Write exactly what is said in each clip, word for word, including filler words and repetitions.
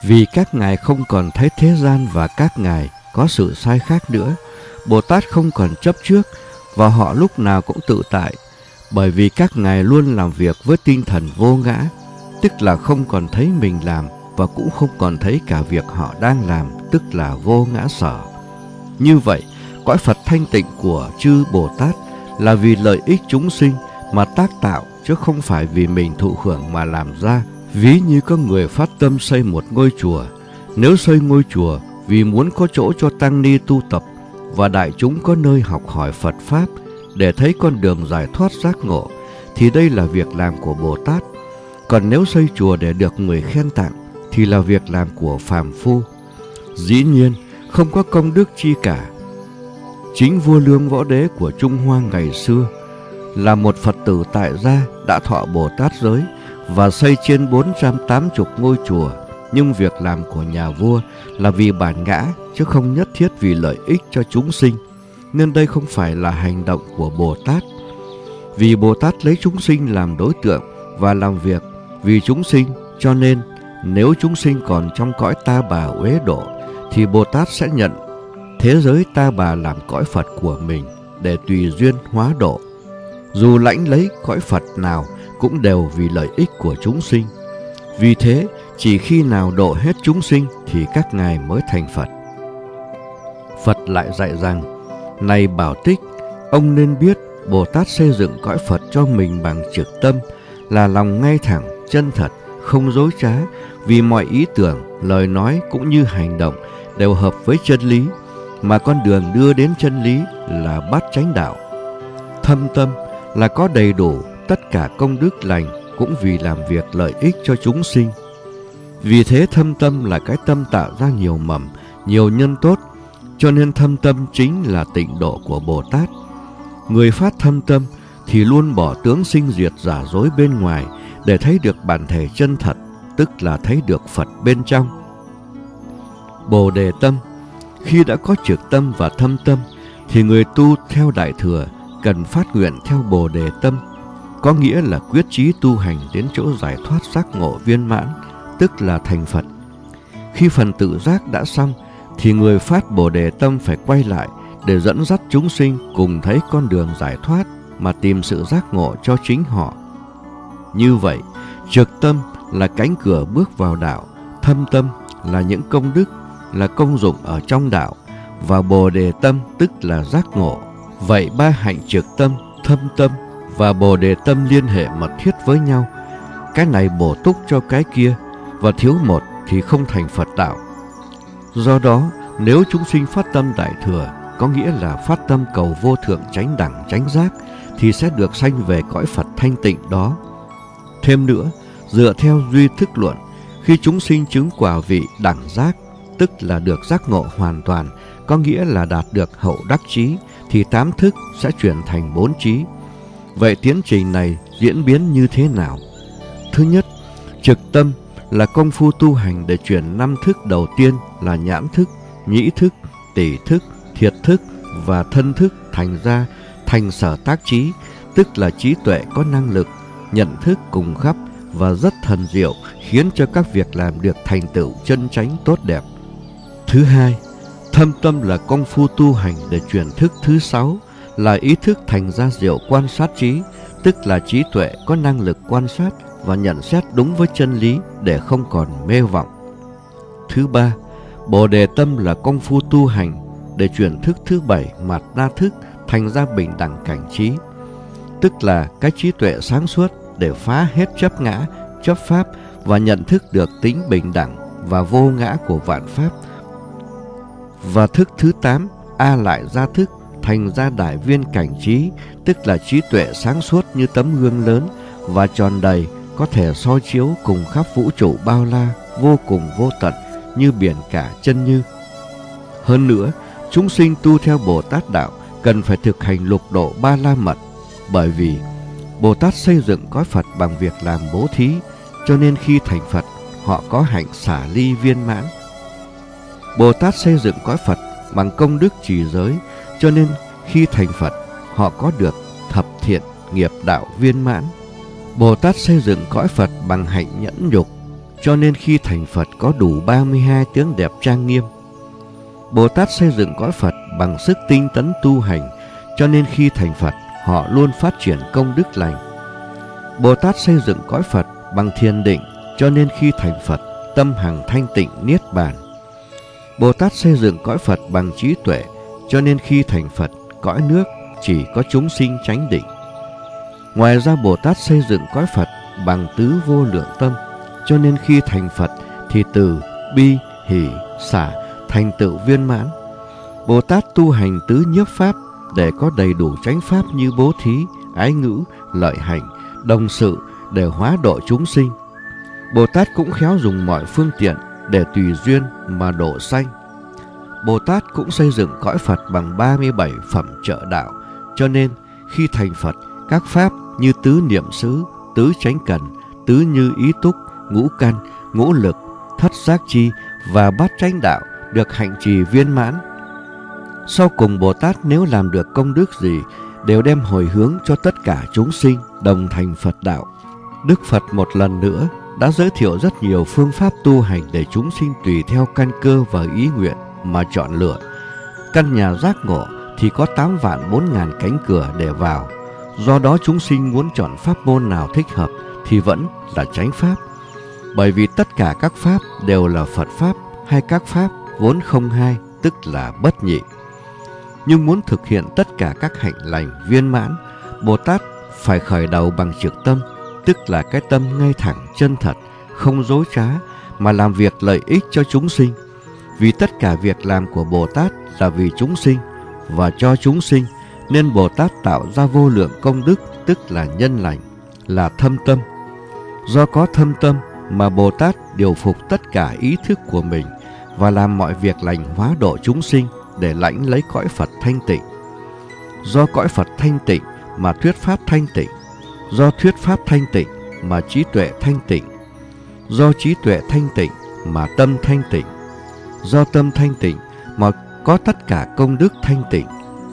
Vì các ngài không còn thấy thế gian và các ngài có sự sai khác nữa, Bồ Tát không còn chấp trước và họ lúc nào cũng tự tại, bởi vì các ngài luôn làm việc với tinh thần vô ngã, tức là không còn thấy mình làm và cũng không còn thấy cả việc họ đang làm, tức là vô ngã sở. Như vậy, cõi Phật thanh tịnh của chư Bồ Tát là vì lợi ích chúng sinh mà tác tạo, chứ không phải vì mình thụ hưởng mà làm ra. Ví như có người phát tâm xây một ngôi chùa. Nếu xây ngôi chùa vì muốn có chỗ cho tăng ni tu tập và đại chúng có nơi học hỏi Phật Pháp để thấy con đường giải thoát giác ngộ, thì đây là việc làm của Bồ Tát. Còn nếu xây chùa để được người khen tặng thì là việc làm của phàm phu. Dĩ nhiên không có công đức chi cả. Chính vua Lương Võ Đế của Trung Hoa ngày xưa là một Phật tử tại gia đã thọ Bồ Tát giới và xây trên bốn trăm tám mươi ngôi chùa. Nhưng việc làm của nhà vua là vì bản ngã, chứ không nhất thiết vì lợi ích cho chúng sinh. Nên đây không phải là hành động của Bồ Tát. Vì Bồ Tát lấy chúng sinh làm đối tượng và làm việc vì chúng sinh, cho nên nếu chúng sinh còn trong cõi ta bà uế độ, thì Bồ Tát sẽ nhận thế giới ta bà làm cõi Phật của mình để tùy duyên hóa độ. Dù lãnh lấy cõi Phật nào cũng đều vì lợi ích của chúng sinh. Vì thế, chỉ khi nào độ hết chúng sinh thì các ngài mới thành Phật. Phật lại dạy rằng: này Bảo Tích, ông nên biết Bồ Tát xây dựng cõi Phật cho mình bằng trực tâm, là lòng ngay thẳng, chân thật, không dối trá, vì mọi ý tưởng, lời nói cũng như hành động đều hợp với chân lý, mà con đường đưa đến chân lý là bát chánh đạo. Thâm tâm là có đầy đủ tất cả công đức lành, cũng vì làm việc lợi ích cho chúng sinh. Vì thế thâm tâm là cái tâm tạo ra nhiều mầm, nhiều nhân tốt, cho nên thâm tâm chính là tịnh độ của Bồ Tát. Người phát thâm tâm thì luôn bỏ tướng sinh diệt giả dối bên ngoài để thấy được bản thể chân thật, tức là thấy được Phật bên trong. Bồ đề tâm, khi đã có trực tâm và thâm tâm thì người tu theo Đại Thừa cần phát nguyện theo Bồ đề tâm, có nghĩa là quyết chí tu hành đến chỗ giải thoát giác ngộ viên mãn, tức là thành Phật. Khi phần tự giác đã xong thì người phát Bồ đề tâm phải quay lại để dẫn dắt chúng sinh cùng thấy con đường giải thoát mà tìm sự giác ngộ cho chính họ. Như vậy, trực tâm là cánh cửa bước vào đạo, thâm tâm là những công đức, là công dụng ở trong đạo, và Bồ đề tâm tức là giác ngộ. Vậy ba hạnh trực tâm, thâm tâm và Bồ đề tâm liên hệ mật thiết với nhau. Cái này bổ túc cho cái kia, và thiếu một thì không thành Phật đạo. Do đó, nếu chúng sinh phát tâm Đại Thừa, có nghĩa là phát tâm cầu vô thượng chánh đẳng chánh giác, thì sẽ được sanh về cõi Phật thanh tịnh đó. Thêm nữa, dựa theo duy thức luận, khi chúng sinh chứng quả vị đẳng giác, tức là được giác ngộ hoàn toàn, có nghĩa là đạt được hậu đắc trí, thì tám thức sẽ chuyển thành bốn trí. Vậy tiến trình này diễn biến như thế nào? Thứ nhất, trực tâm là công phu tu hành để chuyển năm thức đầu tiên là nhãn thức, nhĩ thức, tỷ thức, thiệt thức và thân thức thành ra thành sở tác trí, tức là trí tuệ có năng lực, nhận thức cùng khắp và rất thần diệu, khiến cho các việc làm được thành tựu chân chánh tốt đẹp. Thứ hai, thâm tâm là công phu tu hành để chuyển thức thứ sáu là ý thức thành ra diệu quan sát trí, tức là trí tuệ có năng lực quan sát và nhận xét đúng với chân lý để không còn mê vọng. Thứ ba, Bồ đề tâm là công phu tu hành để chuyển thức thứ bảy mạt na thức thành ra bình đẳng cảnh trí, tức là cái trí tuệ sáng suốt để phá hết chấp ngã, chấp pháp và nhận thức được tính bình đẳng và vô ngã của vạn pháp. Và thức thứ tám, A lại gia thức, thành ra đại viên cảnh trí, tức là trí tuệ sáng suốt như tấm gương lớn và tròn đầy, có thể soi chiếu cùng khắp vũ trụ bao la, vô cùng vô tận như biển cả chân như. Hơn nữa, chúng sinh tu theo Bồ Tát đạo cần phải thực hành lục độ ba la mật, bởi vì Bồ Tát xây dựng cõi Phật bằng việc làm bố thí, cho nên khi thành Phật, họ có hạnh xả ly viên mãn. Bồ Tát xây dựng cõi Phật bằng công đức trì giới, cho nên khi thành Phật, họ có được thập thiện nghiệp đạo viên mãn. Bồ Tát xây dựng cõi Phật bằng hạnh nhẫn nhục, cho nên khi thành Phật có đủ ba mươi hai tướng đẹp trang nghiêm. Bồ Tát xây dựng cõi Phật bằng sức tinh tấn tu hành, cho nên khi thành Phật họ luôn phát triển công đức lành. Bồ Tát xây dựng cõi Phật bằng thiền định, cho nên khi thành Phật tâm hằng thanh tịnh niết bàn. Bồ Tát xây dựng cõi Phật bằng trí tuệ, cho nên khi thành Phật cõi nước chỉ có chúng sinh chánh định. Ngoài ra Bồ Tát xây dựng cõi Phật bằng tứ vô lượng tâm, cho nên khi thành Phật thì từ bi, hỷ, xả thành tựu viên mãn. Bồ Tát tu hành tứ nhiếp pháp để có đầy đủ chánh pháp như bố thí, ái ngữ, lợi hành, đồng sự để hóa độ chúng sinh. Bồ Tát cũng khéo dùng mọi phương tiện để tùy duyên mà độ sanh. Bồ Tát cũng xây dựng cõi Phật bằng ba mươi bảy phẩm trợ đạo, cho nên khi thành Phật, các pháp như tứ niệm xứ, tứ chánh cần, tứ như ý túc, ngũ căn, ngũ lực, thất giác chi và bát chánh đạo được hạnh trì viên mãn. Sau cùng Bồ Tát nếu làm được công đức gì đều đem hồi hướng cho tất cả chúng sinh đồng thành Phật đạo. Đức Phật một lần nữa đã giới thiệu rất nhiều phương pháp tu hành để chúng sinh tùy theo căn cơ và ý nguyện mà chọn lựa. Căn nhà giác ngộ thì có tám vạn bốn ngàn cánh cửa để vào. Do đó chúng sinh muốn chọn pháp môn nào thích hợp thì vẫn là chánh pháp. Bởi vì tất cả các pháp đều là Phật pháp, hay các pháp vốn không hai, tức là bất nhị. Nhưng muốn thực hiện tất cả các hạnh lành viên mãn, Bồ Tát phải khởi đầu bằng trực tâm, tức là cái tâm ngay thẳng, chân thật, không dối trá, mà làm việc lợi ích cho chúng sinh. Vì tất cả việc làm của Bồ Tát là vì chúng sinh và cho chúng sinh, nên Bồ Tát tạo ra vô lượng công đức, tức là nhân lành, là thâm tâm. Do có thâm tâm mà Bồ Tát điều phục tất cả ý thức của mình và làm mọi việc lành hóa độ chúng sinh để lãnh lấy cõi Phật thanh tịnh. Do cõi Phật thanh tịnh mà thuyết pháp thanh tịnh, do thuyết pháp thanh tịnh mà trí tuệ thanh tịnh, do trí tuệ thanh tịnh mà tâm thanh tịnh, do tâm thanh tịnh mà có tất cả công đức thanh tịnh.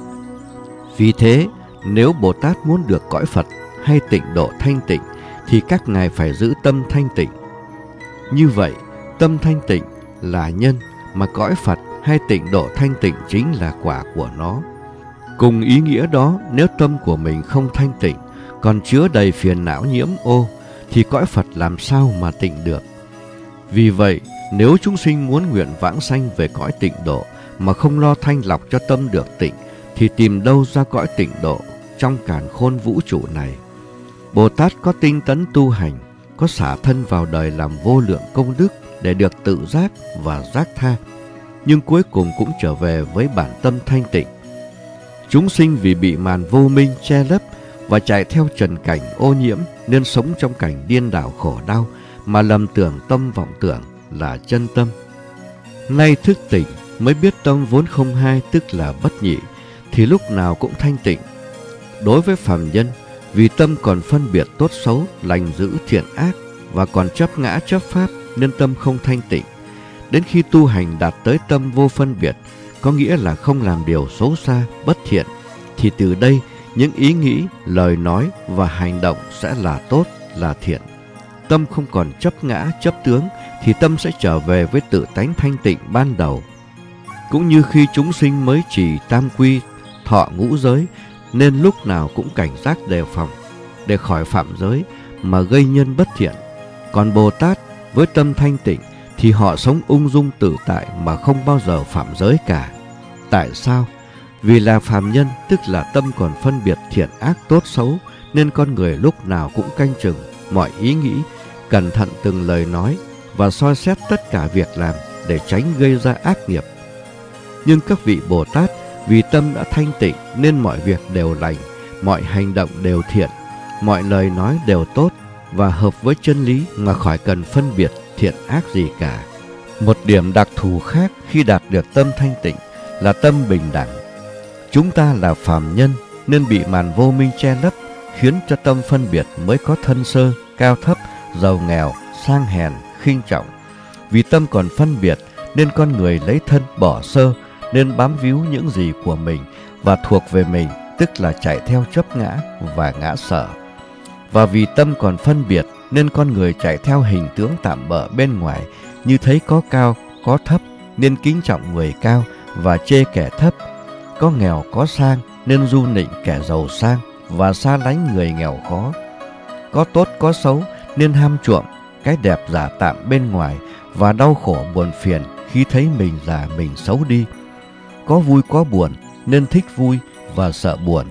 Vì thế, nếu Bồ Tát muốn được cõi Phật hay tịnh độ thanh tịnh thì các ngài phải giữ tâm thanh tịnh. Như vậy, tâm thanh tịnh là nhân, mà cõi Phật hay tịnh độ thanh tịnh chính là quả của nó. Cùng ý nghĩa đó, nếu tâm của mình không thanh tịnh, còn chứa đầy phiền não nhiễm ô, thì cõi Phật làm sao mà tịnh được. Vì vậy, nếu chúng sinh muốn nguyện vãng sanh về cõi tịnh độ mà không lo thanh lọc cho tâm được tịnh, thì tìm đâu ra cõi tịnh độ trong càn khôn vũ trụ này. Bồ Tát có tinh tấn tu hành, có xả thân vào đời làm vô lượng công đức để được tự giác và giác tha, nhưng cuối cùng cũng trở về với bản tâm thanh tịnh. Chúng sinh vì bị màn vô minh che lấp và chạy theo trần cảnh ô nhiễm nên sống trong cảnh điên đảo khổ đau, mà lầm tưởng tâm vọng tưởng là chân tâm. Nay thức tỉnh mới biết tâm vốn không hai, tức là bất nhị, thì lúc nào cũng thanh tịnh. Đối với phàm nhân, vì tâm còn phân biệt tốt xấu, lành dữ, thiện ác và còn chấp ngã chấp pháp nên tâm không thanh tịnh. Đến khi tu hành đạt tới tâm vô phân biệt, có nghĩa là không làm điều xấu xa, bất thiện, thì từ đây những ý nghĩ, lời nói và hành động sẽ là tốt, là thiện. Tâm không còn chấp ngã, chấp tướng thì tâm sẽ trở về với tự tánh thanh tịnh ban đầu. Cũng như khi chúng sinh mới trì tam quy, thọ ngũ giới, nên lúc nào cũng cảnh giác đề phòng để khỏi phạm giới mà gây nhân bất thiện. Còn Bồ Tát với tâm thanh tịnh thì họ sống ung dung tự tại mà không bao giờ phạm giới cả. Tại sao? Vì là phàm nhân, tức là tâm còn phân biệt thiện ác tốt xấu, nên con người lúc nào cũng canh chừng mọi ý nghĩ, cẩn thận từng lời nói và soi xét tất cả việc làm để tránh gây ra ác nghiệp. Nhưng các vị Bồ Tát vì tâm đã thanh tịnh nên mọi việc đều lành, mọi hành động đều thiện, mọi lời nói đều tốt và hợp với chân lý mà khỏi cần phân biệt thiện ác gì cả. Một điểm đặc thù khác khi đạt được tâm thanh tịnh là tâm bình đẳng. Chúng ta là phàm nhân nên bị màn vô minh che lấp, khiến cho tâm phân biệt mới có thân sơ, cao thấp, giàu nghèo, sang hèn, khinh trọng. Vì tâm còn phân biệt nên con người lấy thân bỏ sơ, nên bám víu những gì của mình và thuộc về mình, tức là chạy theo chấp ngã và ngã sở. Và vì tâm còn phân biệt nên con người chạy theo hình tướng tạm bợ bên ngoài, như thấy có cao, có thấp, nên kính trọng người cao và chê kẻ thấp. Có nghèo có sang, nên du nịnh kẻ giàu sang và xa lánh người nghèo khó. Có tốt có xấu, nên ham chuộng cái đẹp giả tạm bên ngoài và đau khổ buồn phiền khi thấy mình già mình xấu đi. Có vui có buồn, nên thích vui và sợ buồn.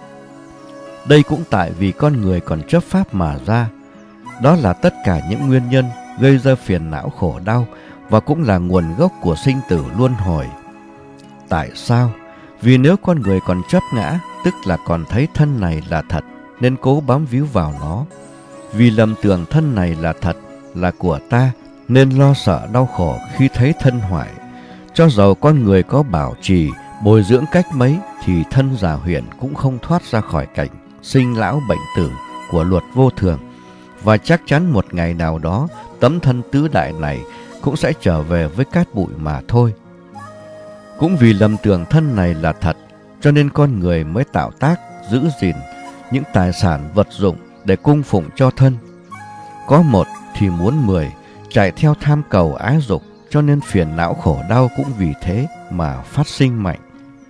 Đây cũng tại vì con người còn chấp pháp mà ra. Đó là tất cả những nguyên nhân gây ra phiền não khổ đau và cũng là nguồn gốc của sinh tử luân hồi. Tại sao? Vì nếu con người còn chấp ngã, tức là còn thấy thân này là thật, nên cố bám víu vào nó. Vì lầm tưởng thân này là thật, là của ta, nên lo sợ đau khổ khi thấy thân hoại. Cho dầu con người có bảo trì, bồi dưỡng cách mấy, thì thân già huyện cũng không thoát ra khỏi cảnh sinh lão bệnh tử của luật vô thường. Và chắc chắn một ngày nào đó, tấm thân tứ đại này cũng sẽ trở về với cát bụi mà thôi. Cũng vì lầm tưởng thân này là thật, cho nên con người mới tạo tác, giữ gìn những tài sản vật dụng để cung phụng cho thân. Có một thì muốn mười, chạy theo tham cầu ái dục, cho nên phiền não khổ đau cũng vì thế mà phát sinh mạnh.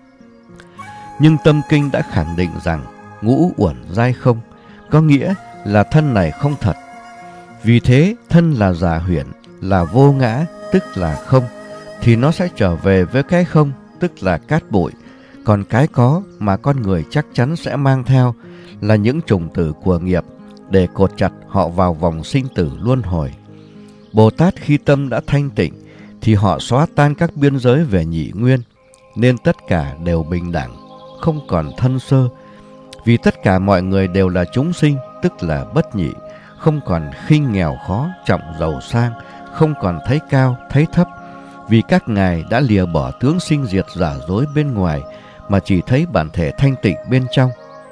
Nhưng tâm kinh đã khẳng định rằng ngũ uẩn giai không, có nghĩa là thân này không thật. Vì thế thân là giả huyễn, là vô ngã, tức là không, thì nó sẽ trở về với cái không, tức là cát bụi. Còn cái có mà con người chắc chắn sẽ mang theo là những chủng tử của nghiệp để cột chặt họ vào vòng sinh tử luân hồi. Bồ Tát khi tâm đã thanh tịnh thì họ xóa tan các biên giới về nhị nguyên, nên tất cả đều bình đẳng, không còn thân sơ. Vì tất cả mọi người đều là chúng sinh, tức là bất nhị, không còn khinh nghèo khó, trọng giàu sang, không còn thấy cao, thấy thấp. Vì các ngài đã lìa bỏ tướng sinh diệt giả dối bên ngoài, mà chỉ thấy bản thể thanh tịnh bên trong.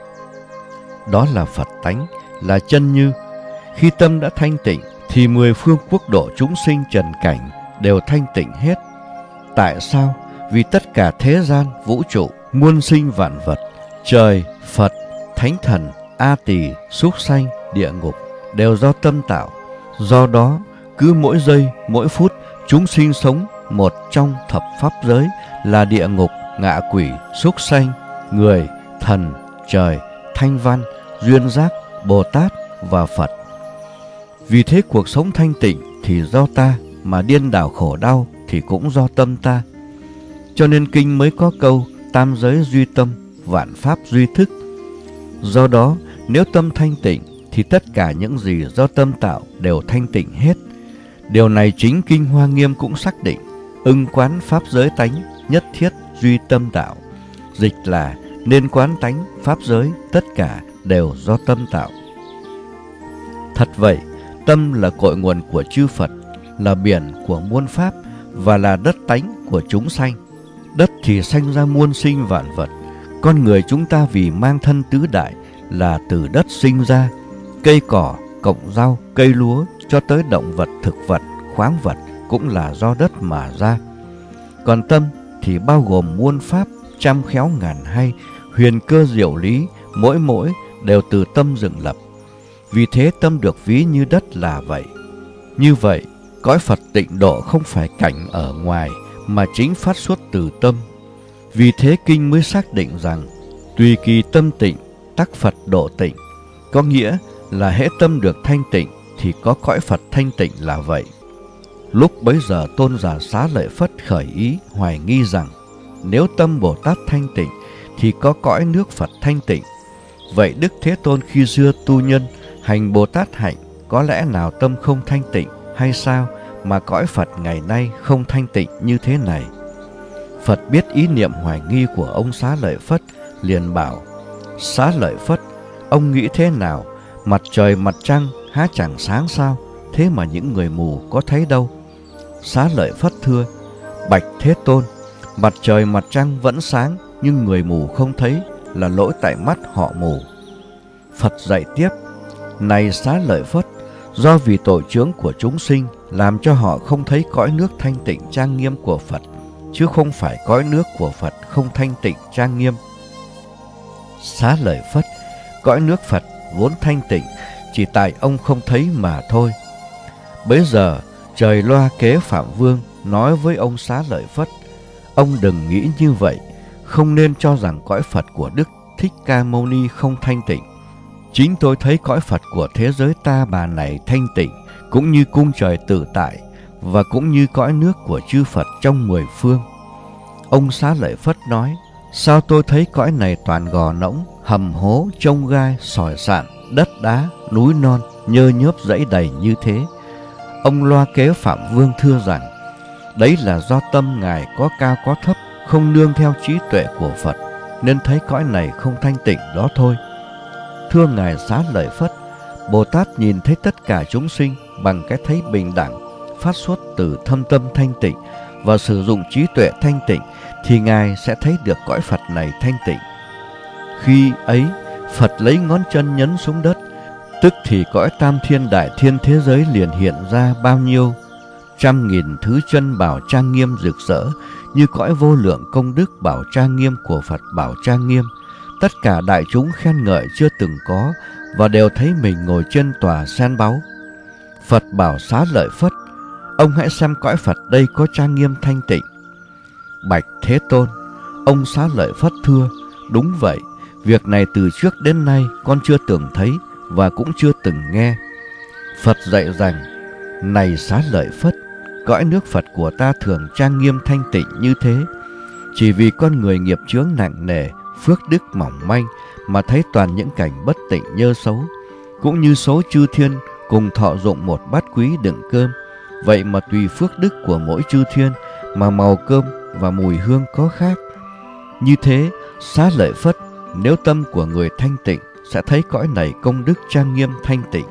Đó là Phật tánh, là chân như. Khi tâm đã thanh tịnh, thì mười phương quốc độ chúng sinh trần cảnh đều thanh tịnh hết. Tại sao? Vì tất cả thế gian, vũ trụ, muôn sinh vạn vật, trời, Phật, thánh thần, A Tỳ, súc sanh, địa ngục đều do tâm tạo. Do đó, cứ mỗi giây, mỗi phút, chúng sinh sống một trong thập pháp giới là địa ngục, ngạ quỷ, súc sanh, người, thần, trời, thanh văn, duyên giác, Bồ Tát và Phật. Vì thế cuộc sống thanh tịnh thì do ta, mà điên đảo khổ đau thì cũng do tâm ta. Cho nên kinh mới có câu tam giới duy tâm, vạn pháp duy thức. Do đó, nếu tâm thanh tịnh thì tất cả những gì do tâm tạo đều thanh tịnh hết. Điều này chính Kinh Hoa Nghiêm cũng xác định, ưng quán pháp giới tánh, nhất thiết duy tâm tạo. Dịch là nên quán tánh, pháp giới, tất cả đều do tâm tạo. Thật vậy, tâm là cội nguồn của chư Phật, là biển của muôn pháp và là đất tánh của chúng sanh. Đất thì sanh ra muôn sinh vạn vật. Con người chúng ta vì mang thân tứ đại là từ đất sinh ra. Cây cỏ, cọng rau, cây lúa cho tới động vật, thực vật, khoáng vật cũng là do đất mà ra. Còn tâm thì bao gồm muôn pháp, trăm khéo ngàn hay, huyền cơ diệu lý, mỗi mỗi đều từ tâm dựng lập. Vì thế tâm được ví như đất là vậy. Như vậy, cõi Phật tịnh độ không phải cảnh ở ngoài, mà chính phát xuất từ tâm. Vì thế kinh mới xác định rằng tùy kỳ tâm tịnh, tắc Phật độ tịnh. Có nghĩa là hễ tâm được thanh tịnh thì có cõi Phật thanh tịnh là vậy. Lúc bấy giờ tôn giả Xá Lợi Phất khởi ý hoài nghi rằng nếu tâm Bồ Tát thanh tịnh thì có cõi nước Phật thanh tịnh. Vậy Đức Thế Tôn khi xưa tu nhân hành Bồ Tát hạnh, có lẽ nào tâm không thanh tịnh hay sao mà cõi Phật ngày nay không thanh tịnh như thế này? Phật biết ý niệm hoài nghi của ông Xá Lợi Phất, liền bảo: Xá Lợi Phất, ông nghĩ thế nào? Mặt trời mặt trăng há chẳng sáng sao? Thế mà những người mù có thấy đâu? Xá Lợi Phất thưa: Bạch Thế Tôn, mặt trời mặt trăng vẫn sáng, nhưng người mù không thấy, là lỗi tại mắt họ mù. Phật dạy tiếp: Này Xá Lợi Phất, do vì tội chướng của chúng sinh làm cho họ không thấy cõi nước thanh tịnh trang nghiêm của Phật, chứ không phải cõi nước của Phật không thanh tịnh trang nghiêm. Xá Lợi Phất, cõi nước Phật vốn thanh tịnh, chỉ tại ông không thấy mà thôi. Bấy giờ trời loa kế Phạm Vương nói với ông Xá Lợi Phất: ông đừng nghĩ như vậy, không nên cho rằng cõi Phật của Đức Thích Ca Mâu Ni không thanh tịnh. Chính tôi thấy cõi Phật của thế giới ta bà này thanh tịnh, cũng như cung trời tự tại, và cũng như cõi nước của chư Phật trong mười phương. Ông Xá Lợi Phất nói: sao tôi thấy cõi này toàn gò nỗng, hầm hố, trông gai, sỏi sạn, đất đá, núi non, nhơ nhớp dãy đầy như thế? Ông Loa Kế Phạm Vương thưa rằng: đấy là do tâm Ngài có cao có thấp, không nương theo trí tuệ của Phật, nên thấy cõi này không thanh tịnh đó thôi. Thưa Ngài Xá Lợi Phất, Bồ Tát nhìn thấy tất cả chúng sinh bằng cái thấy bình đẳng, phát xuất từ thâm tâm thanh tịnh và sử dụng trí tuệ thanh tịnh, thì Ngài sẽ thấy được cõi Phật này thanh tịnh. Khi ấy, Phật lấy ngón chân nhấn xuống đất, tức thì cõi tam thiên đại thiên thế giới liền hiện ra bao nhiêu trăm nghìn thứ chân bảo trang nghiêm rực rỡ, như cõi vô lượng công đức bảo trang nghiêm của Phật bảo trang nghiêm. Tất cả đại chúng khen ngợi chưa từng có, và đều thấy mình ngồi trên tòa sen báu. Phật bảo Xá Lợi Phất: ông hãy xem cõi Phật đây có trang nghiêm thanh tịnh. Bạch Thế Tôn. Ông Xá Lợi Phất thưa: đúng vậy, việc này từ trước đến nay con chưa từng thấy và cũng chưa từng nghe. Phật dạy rằng: này Xá Lợi Phất, cõi nước Phật của ta thường trang nghiêm thanh tịnh như thế, chỉ vì con người nghiệp chướng nặng nề, phước đức mỏng manh, mà thấy toàn những cảnh bất tịnh nhơ xấu. Cũng như số chư thiên cùng thọ dụng một bát quý đựng cơm, vậy mà tùy phước đức của mỗi chư thiên mà màu cơm và mùi hương có khác. Như thế, Xá Lợi Phất, nếu tâm của người thanh tịnh sẽ thấy cõi này công đức trang nghiêm thanh tịnh.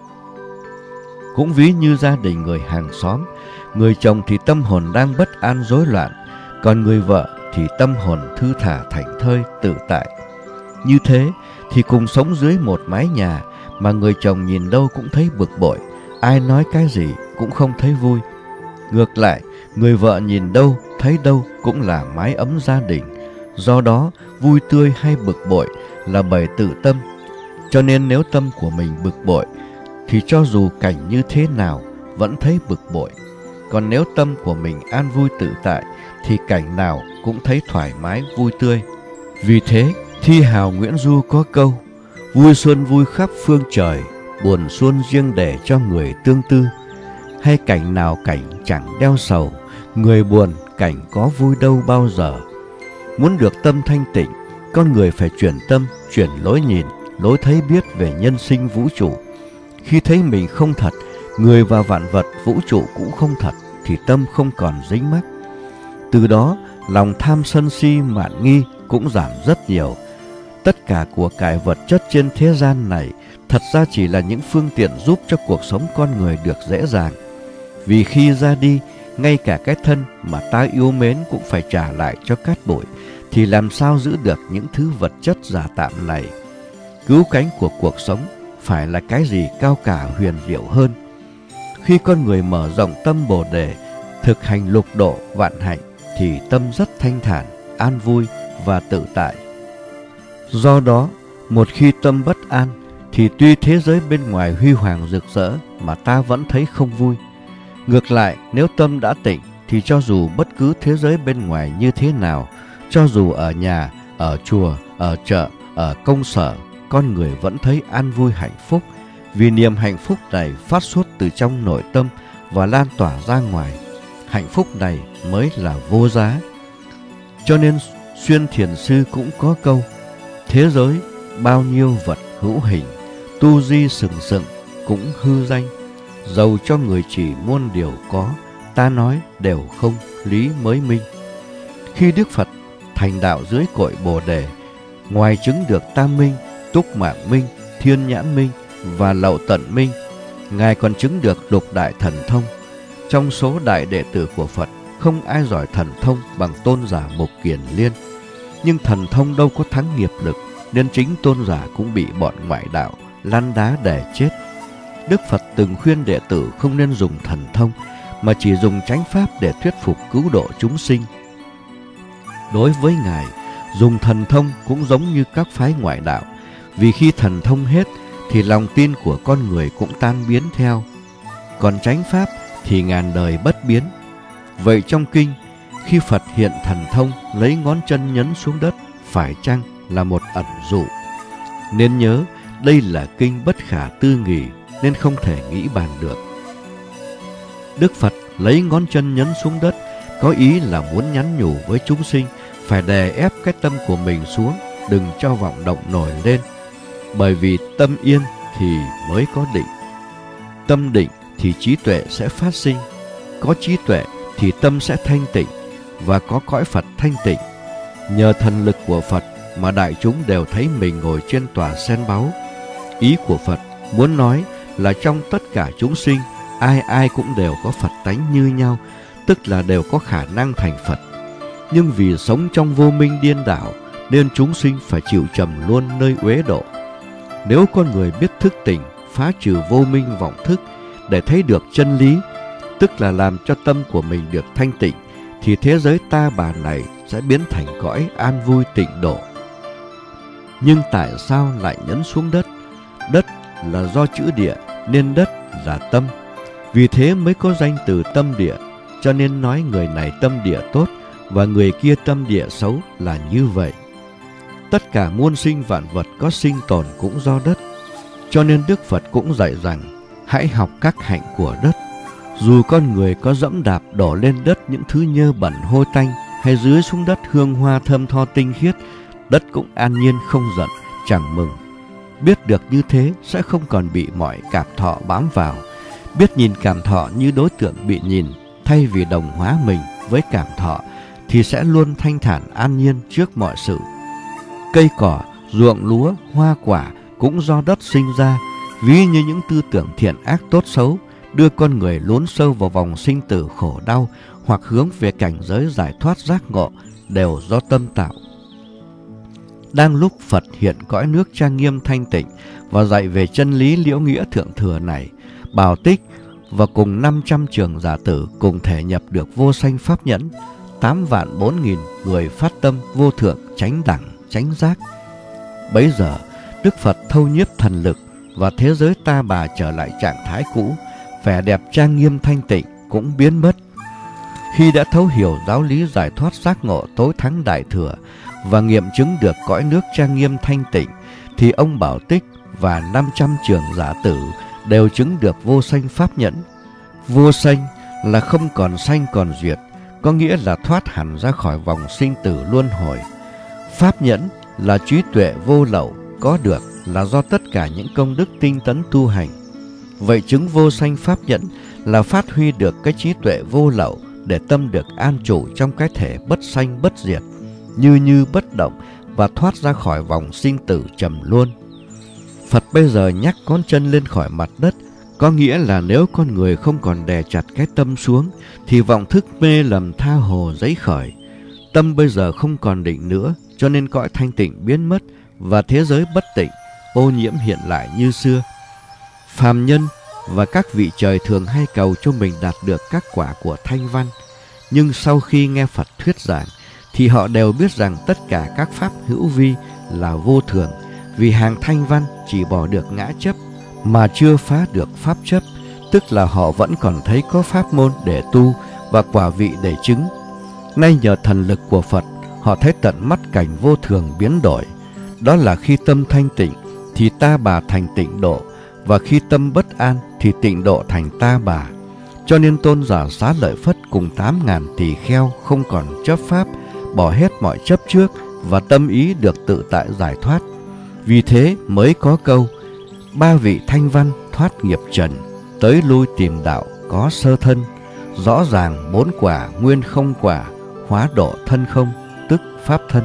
Cũng ví như gia đình người hàng xóm, người chồng thì tâm hồn đang bất an rối loạn, còn người vợ thì tâm hồn thư thả thảnh thơi tự tại. Như thế thì cùng sống dưới một mái nhà, mà người chồng nhìn đâu cũng thấy bực bội, ai nói cái gì cũng không thấy vui. Ngược lại, người vợ nhìn đâu thấy đâu cũng là mái ấm gia đình. Do đó, vui tươi hay bực bội là bởi tự tâm. Cho nên nếu tâm của mình bực bội, thì cho dù cảnh như thế nào vẫn thấy bực bội. Còn nếu tâm của mình an vui tự tại, thì cảnh nào cũng thấy thoải mái vui tươi. Vì thế, thi hào Nguyễn Du có câu: vui xuân vui khắp phương trời, buồn xuân riêng để cho người tương tư. Hay cảnh nào cảnh chẳng đeo sầu, người buồn cảnh có vui đâu bao giờ. Muốn được tâm thanh tịnh, con người phải chuyển tâm, chuyển lối nhìn, lối thấy biết về nhân sinh vũ trụ. Khi thấy mình không thật, người và vạn vật vũ trụ cũng không thật, thì tâm không còn dính mắc. Từ đó, lòng tham sân si mạn nghi cũng giảm rất nhiều. Tất cả của cải vật chất trên thế gian này thật ra chỉ là những phương tiện giúp cho cuộc sống con người được dễ dàng. Vì khi ra đi, ngay cả cái thân mà ta yêu mến cũng phải trả lại cho cát bụi, thì làm sao giữ được những thứ vật chất giả tạm này? Cứu cánh của cuộc sống phải là cái gì cao cả huyền diệu hơn? Khi con người mở rộng tâm Bồ Đề, thực hành lục độ vạn hạnh, thì tâm rất thanh thản, an vui và tự tại. Do đó, một khi tâm bất an, thì tuy thế giới bên ngoài huy hoàng rực rỡ mà ta vẫn thấy không vui. Ngược lại, nếu tâm đã tịnh, thì cho dù bất cứ thế giới bên ngoài như thế nào, cho dù ở nhà, ở chùa, ở chợ, ở công sở, con người vẫn thấy an vui hạnh phúc, vì niềm hạnh phúc này phát xuất từ trong nội tâm và lan tỏa ra ngoài. Hạnh phúc này mới là vô giá. Cho nên Xuyên Thiền Sư cũng có câu: thế giới bao nhiêu vật hữu hình, tu di sừng sững cũng hư danh. Dầu cho người chỉ muôn điều có, ta nói đều không, lý mới minh. Khi Đức Phật thành đạo dưới cội Bồ Đề, ngoài chứng được Tam Minh, Túc Mạng Minh, Thiên Nhãn Minh và Lậu Tận Minh, Ngài còn chứng được lục đại thần thông. Trong số đại đệ tử của Phật, không ai giỏi thần thông bằng tôn giả Mục Kiền Liên. Nhưng thần thông đâu có thắng nghiệp lực, nên chính tôn giả cũng bị bọn ngoại đạo lăn đá để chết. Đức Phật từng khuyên đệ tử không nên dùng thần thông, mà chỉ dùng chánh pháp để thuyết phục cứu độ chúng sinh. Đối với Ngài, dùng thần thông cũng giống như các phái ngoại đạo, vì khi thần thông hết thì lòng tin của con người cũng tan biến theo. Còn chánh pháp thì ngàn đời bất biến. Vậy trong kinh, khi Phật hiện thần thông lấy ngón chân nhấn xuống đất, phải chăng là một ẩn dụ? Nên nhớ, đây là kinh bất khả tư nghị, nên không thể nghĩ bàn được. Đức Phật lấy ngón chân nhấn xuống đất, có ý là muốn nhắn nhủ với chúng sinh phải đè ép cái tâm của mình xuống, đừng cho vọng động nổi lên. Bởi vì tâm yên thì mới có định. Tâm định thì trí tuệ sẽ phát sinh. Có trí tuệ thì tâm sẽ thanh tịnh, và có cõi Phật thanh tịnh. Nhờ thần lực của Phật mà đại chúng đều thấy mình ngồi trên tòa sen báu. Ý của Phật muốn nói là trong tất cả chúng sinh, ai ai cũng đều có Phật tánh như nhau, tức là đều có khả năng thành Phật. Nhưng vì sống trong vô minh điên đảo, nên chúng sinh phải chịu trầm luôn nơi uế độ. Nếu con người biết thức tỉnh, phá trừ vô minh vọng thức để thấy được chân lý, tức là làm cho tâm của mình được thanh tịnh, thì thế giới ta bà này sẽ biến thành cõi an vui tịnh độ. Nhưng tại sao lại nhấn xuống đất? Đất là do chữ địa, nên đất là tâm. Vì thế mới có danh từ tâm địa, cho nên nói người này tâm địa tốt và người kia tâm địa xấu là như vậy. Tất cả muôn sinh vạn vật có sinh tồn cũng do đất. Cho nên Đức Phật cũng dạy rằng hãy học các hạnh của đất. Dù con người có dẫm đạp đổ lên đất những thứ nhơ bẩn hôi tanh, hay dưới xuống đất hương hoa thơm tho tinh khiết, đất cũng an nhiên không giận, chẳng mừng. Biết được như thế sẽ không còn bị mọi cảm thọ bám vào. Biết nhìn cảm thọ như đối tượng bị nhìn, thay vì đồng hóa mình với cảm thọ, thì sẽ luôn thanh thản an nhiên trước mọi sự. Cây cỏ, ruộng lúa, hoa quả cũng do đất sinh ra, ví như những tư tưởng thiện ác tốt xấu, đưa con người lún sâu vào vòng sinh tử khổ đau, hoặc hướng về cảnh giới giải thoát giác ngộ, đều do tâm tạo. Đang lúc Phật hiện cõi nước trang nghiêm thanh tịnh và dạy về chân lý liễu nghĩa thượng thừa này, Bảo Tích và cùng năm trăm trường giả tử cùng thể nhập được vô sanh pháp nhẫn, tám vạn bốn nghìn người phát tâm vô thượng chánh đẳng chánh giác. Bấy giờ Đức Phật thâu nhiếp thần lực và thế giới ta bà trở lại trạng thái cũ, vẻ đẹp trang nghiêm thanh tịnh cũng biến mất. Khi đã thấu hiểu giáo lý giải thoát giác ngộ tối thắng đại thừa và nghiệm chứng được cõi nước trang nghiêm thanh tịnh, thì ông Bảo Tích và năm trăm trường giả tử đều chứng được vô sanh pháp nhẫn. Vô sanh là không còn sanh còn diệt, có nghĩa là thoát hẳn ra khỏi vòng sinh tử luân hồi. Pháp nhẫn là trí tuệ vô lậu, có được là do tất cả những công đức tinh tấn tu hành. Vậy chứng vô sanh pháp nhẫn là phát huy được cái trí tuệ vô lậu để tâm được an trụ trong cái thể bất sanh bất diệt, như như bất động, và thoát ra khỏi vòng sinh tử trầm luân. Phật bây giờ nhắc con chân lên khỏi mặt đất, có nghĩa là nếu con người không còn đè chặt cái tâm xuống, thì vọng thức mê lầm tha hồ dấy khởi. Tâm bây giờ không còn định nữa, cho nên cõi thanh tịnh biến mất, và thế giới bất tịnh, ô nhiễm hiện lại như xưa. Phàm nhân và các vị trời thường hay cầu cho mình đạt được các quả của thanh văn, nhưng sau khi nghe Phật thuyết giảng, thì họ đều biết rằng tất cả các pháp hữu vi là vô thường, vì hàng thanh văn chỉ bỏ được ngã chấp mà chưa phá được pháp chấp, tức là họ vẫn còn thấy có pháp môn để tu và quả vị để chứng. Nay nhờ thần lực của Phật, họ thấy tận mắt cảnh vô thường biến đổi. Đó là khi tâm thanh tịnh thì ta bà thành tịnh độ, và khi tâm bất an thì tịnh độ thành ta bà. Cho nên tôn giả Xá Lợi Phất cùng tám ngàn tỳ kheo không còn chấp pháp, bỏ hết mọi chấp trước, và tâm ý được tự tại giải thoát. Vì thế mới có câu: ba vị thanh văn thoát nghiệp trần, tới lui tìm đạo có sơ thân. Rõ ràng bốn quả nguyên không quả, hóa độ thân không, tức pháp thân.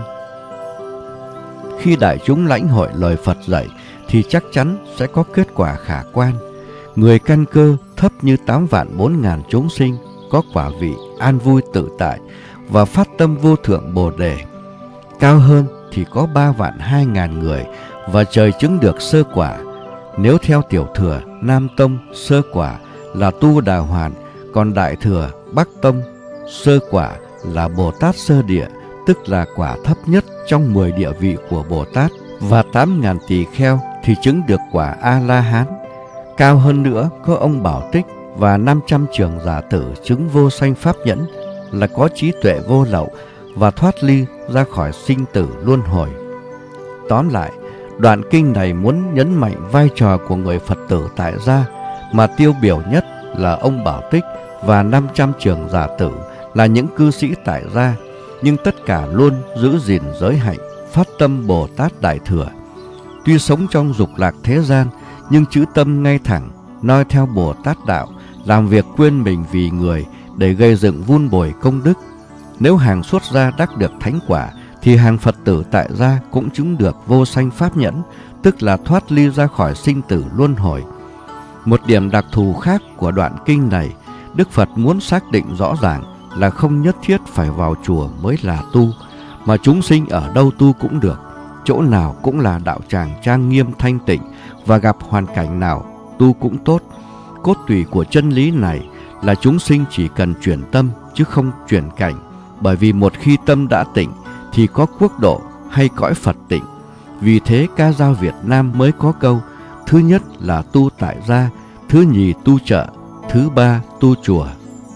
Khi đại chúng lãnh hội lời Phật dạy thì chắc chắn sẽ có kết quả khả quan. Người căn cơ thấp như tám vạn bốn ngàn chúng sinh có quả vị an vui tự tại và phát tâm vô thượng Bồ Đề. Cao hơn thì có ba vạn hai ngàn người và trời chứng được sơ quả. Nếu theo tiểu thừa, Nam Tông sơ quả là Tu Đà Hoàn, còn đại thừa, Bắc Tông sơ quả là Bồ Tát sơ địa, tức là quả thấp nhất trong mười địa vị của Bồ Tát, và tám ngàn tỳ kheo thì chứng được quả A-la-hán. Cao hơn nữa có ông Bảo Tích và năm trăm trưởng giả tử chứng vô sanh pháp nhẫn, là có trí tuệ vô lậu và thoát ly ra khỏi sinh tử luân hồi. Tóm lại, đoạn kinh này muốn nhấn mạnh vai trò của người Phật tử tại gia, mà tiêu biểu nhất là ông Bảo Tích và năm trăm trưởng giả tử là những cư sĩ tại gia, nhưng tất cả luôn giữ gìn giới hạnh, phát tâm Bồ Tát Đại Thừa. Tuy sống trong dục lạc thế gian, nhưng chữ tâm ngay thẳng, noi theo Bồ Tát Đạo, làm việc quên mình vì người để gây dựng vun bồi công đức. Nếu hàng xuất gia đắc được thánh quả, thì hàng Phật tử tại gia cũng chứng được vô sanh pháp nhẫn, tức là thoát ly ra khỏi sinh tử luân hồi. Một điểm đặc thù khác của đoạn kinh này, Đức Phật muốn xác định rõ ràng là không nhất thiết phải vào chùa mới là tu, mà chúng sinh ở đâu tu cũng được, chỗ nào cũng là đạo tràng trang nghiêm thanh tịnh, và gặp hoàn cảnh nào tu cũng tốt. Cốt tủy của chân lý này là chúng sinh chỉ cần chuyển tâm chứ không chuyển cảnh, bởi vì một khi tâm đã tịnh thì có quốc độ hay cõi Phật tịnh. Vì thế ca dao Việt Nam mới có câu: thứ nhất là tu tại gia, thứ nhì tu chợ, thứ ba tu chùa.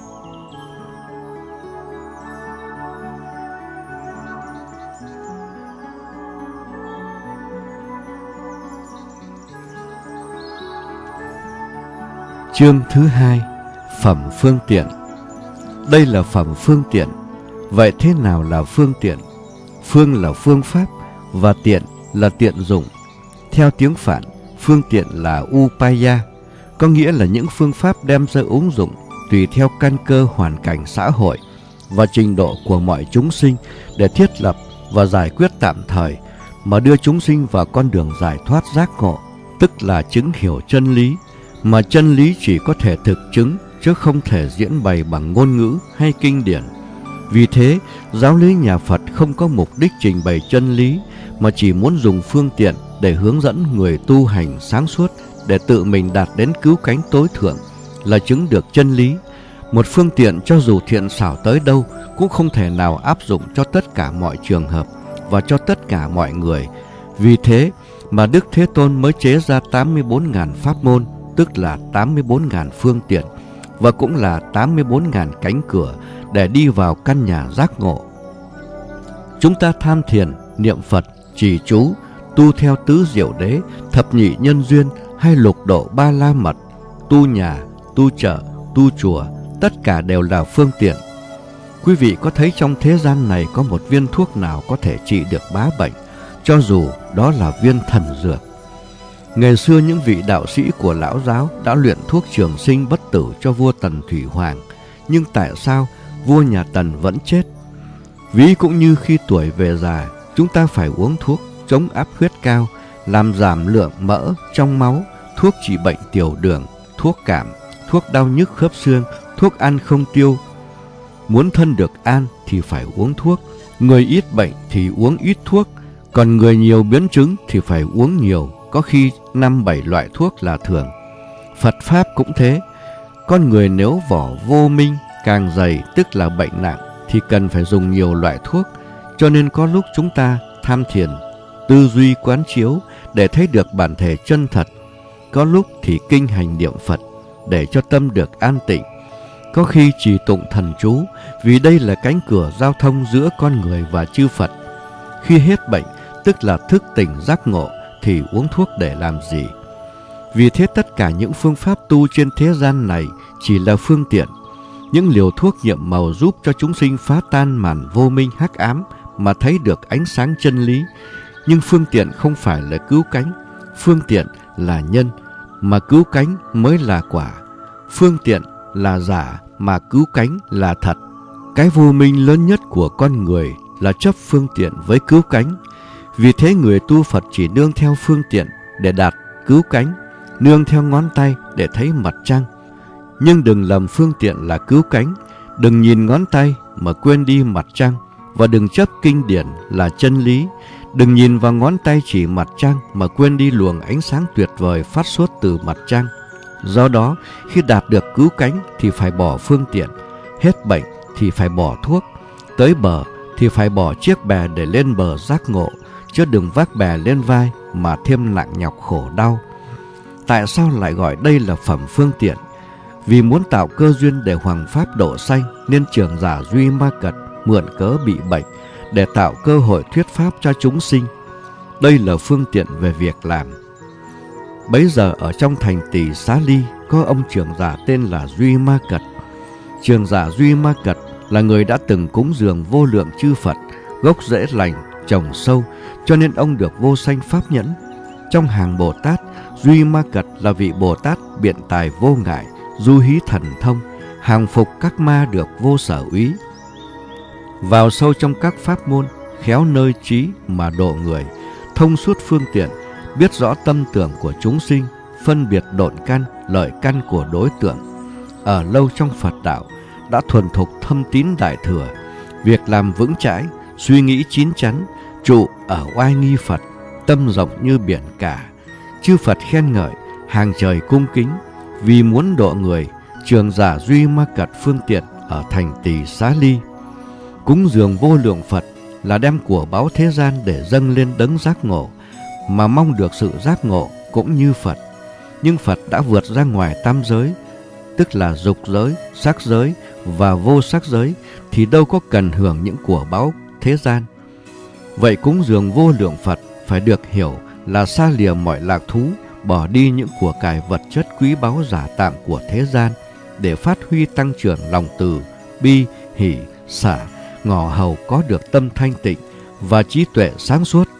Chương thứ hai, phẩm phương tiện. Đây là phẩm phương tiện. Vậy thế nào là phương tiện? Phương là phương pháp và tiện là tiện dụng. Theo tiếng Phạn, phương tiện là upaya, có nghĩa là những phương pháp đem ra ứng dụng tùy theo căn cơ hoàn cảnh xã hội và trình độ của mọi chúng sinh để thiết lập và giải quyết tạm thời, mà đưa chúng sinh vào con đường giải thoát giác ngộ, tức là chứng hiểu chân lý. Mà chân lý chỉ có thể thực chứng, chứ không thể diễn bày bằng ngôn ngữ hay kinh điển. Vì thế, giáo lý nhà Phật không có mục đích trình bày chân lý, mà chỉ muốn dùng phương tiện để hướng dẫn người tu hành sáng suốt, để tự mình đạt đến cứu cánh tối thượng, là chứng được chân lý. Một phương tiện cho dù thiện xảo tới đâu cũng không thể nào áp dụng cho tất cả mọi trường hợp và cho tất cả mọi người. Vì thế mà Đức Thế Tôn mới chế ra tám mươi bốn nghìn pháp môn, tức là tám mươi bốn nghìn phương tiện, và cũng là tám mươi bốn nghìn cánh cửa để đi vào căn nhà giác ngộ. Chúng ta tham thiền, niệm Phật, trì chú, tu theo tứ diệu đế, thập nhị nhân duyên hay lục độ ba la mật, tu nhà, tu chợ, tu chùa, tất cả đều là phương tiện. Quý vị có thấy trong thế gian này có một viên thuốc nào có thể trị được bá bệnh, cho dù đó là viên thần dược? Ngày xưa những vị đạo sĩ của Lão giáo đã luyện thuốc trường sinh bất tử cho vua Tần Thủy Hoàng, nhưng tại sao vua nhà Tần vẫn chết? Ví cũng như khi tuổi về già, chúng ta phải uống thuốc chống áp huyết cao, làm giảm lượng mỡ trong máu, thuốc trị bệnh tiểu đường, thuốc cảm, thuốc đau nhức khớp xương, thuốc ăn không tiêu. Muốn thân được an thì phải uống thuốc, người ít bệnh thì uống ít thuốc, còn người nhiều biến chứng thì phải uống nhiều, có khi năm bảy loại thuốc là thường. Phật Pháp cũng thế. Con người nếu vỏ vô minh càng dày, tức là bệnh nặng, thì cần phải dùng nhiều loại thuốc. Cho nên có lúc chúng ta tham thiền, tư duy quán chiếu để thấy được bản thể chân thật. Có lúc thì kinh hành niệm Phật để cho tâm được an tịnh. Có khi trì tụng thần chú, vì đây là cánh cửa giao thông giữa con người và chư Phật. Khi hết bệnh, tức là thức tỉnh giác ngộ, thì uống thuốc để làm gì? Vì thế tất cả những phương pháp tu trên thế gian này chỉ là phương tiện, những liều thuốc nhiệm màu giúp cho chúng sinh phá tan màn vô minh hắc ám mà thấy được ánh sáng chân lý. Nhưng phương tiện không phải là cứu cánh, phương tiện là nhân, mà cứu cánh mới là quả. Phương tiện là giả, mà cứu cánh là thật. Cái vô minh lớn nhất của con người là chấp phương tiện với cứu cánh. Vì thế người tu Phật chỉ nương theo phương tiện để đạt cứu cánh, nương theo ngón tay để thấy mặt trăng. Nhưng đừng lầm phương tiện là cứu cánh, đừng nhìn ngón tay mà quên đi mặt trăng, và đừng chấp kinh điển là chân lý. Đừng nhìn vào ngón tay chỉ mặt trăng mà quên đi luồng ánh sáng tuyệt vời phát xuất từ mặt trăng. Do đó, khi đạt được cứu cánh thì phải bỏ phương tiện, hết bệnh thì phải bỏ thuốc, tới bờ thì phải bỏ chiếc bè để lên bờ giác ngộ, chứ đừng vác bè lên vai mà thêm nặng nhọc khổ đau. Tại sao lại gọi đây là phẩm phương tiện? Vì muốn tạo cơ duyên để hoằng pháp độ sanh, nên trưởng giả Duy Ma Cật mượn cớ bị bệnh để tạo cơ hội thuyết pháp cho chúng sinh. Đây là phương tiện về việc làm. Bấy giờ ở trong thành Tỳ Xá Ly có ông trưởng giả tên là Duy Ma Cật. Trưởng giả Duy Ma Cật là người đã từng cúng dường vô lượng chư Phật, gốc rễ lành, trồng sâu, cho nên ông được vô sanh pháp nhẫn. Trong hàng Bồ Tát, Duy Ma Cật là vị Bồ Tát biện tài vô ngại, du hí thần thông, hàng phục các ma được vô sở úy. Vào sâu trong các pháp môn, khéo nơi trí mà độ người, thông suốt phương tiện, biết rõ tâm tưởng của chúng sinh, phân biệt độn căn, lợi căn của đối tượng. Ở lâu trong Phật đạo, đã thuần thục thâm tín đại thừa, việc làm vững chãi, suy nghĩ chín chắn, trụ ở oai nghi Phật, tâm rộng như biển cả. Chư Phật khen ngợi, hàng trời cung kính, vì muốn độ người, trưởng giả Duy Ma Cật phương tiện ở thành Tỳ Xá Ly. Cúng dường vô lượng Phật là đem của báu thế gian để dâng lên đấng giác ngộ, mà mong được sự giác ngộ cũng như Phật. Nhưng Phật đã vượt ra ngoài tam giới, tức là dục giới, sắc giới và vô sắc giới, thì đâu có cần hưởng những của báu thế gian. Vậy cúng dường vô lượng Phật phải được hiểu là xa lìa mọi lạc thú, bỏ đi những của cải vật chất quý báu giả tạm của thế gian, để phát huy tăng trưởng lòng từ, bi, hỷ, xả, ngỏ hầu có được tâm thanh tịnh và trí tuệ sáng suốt.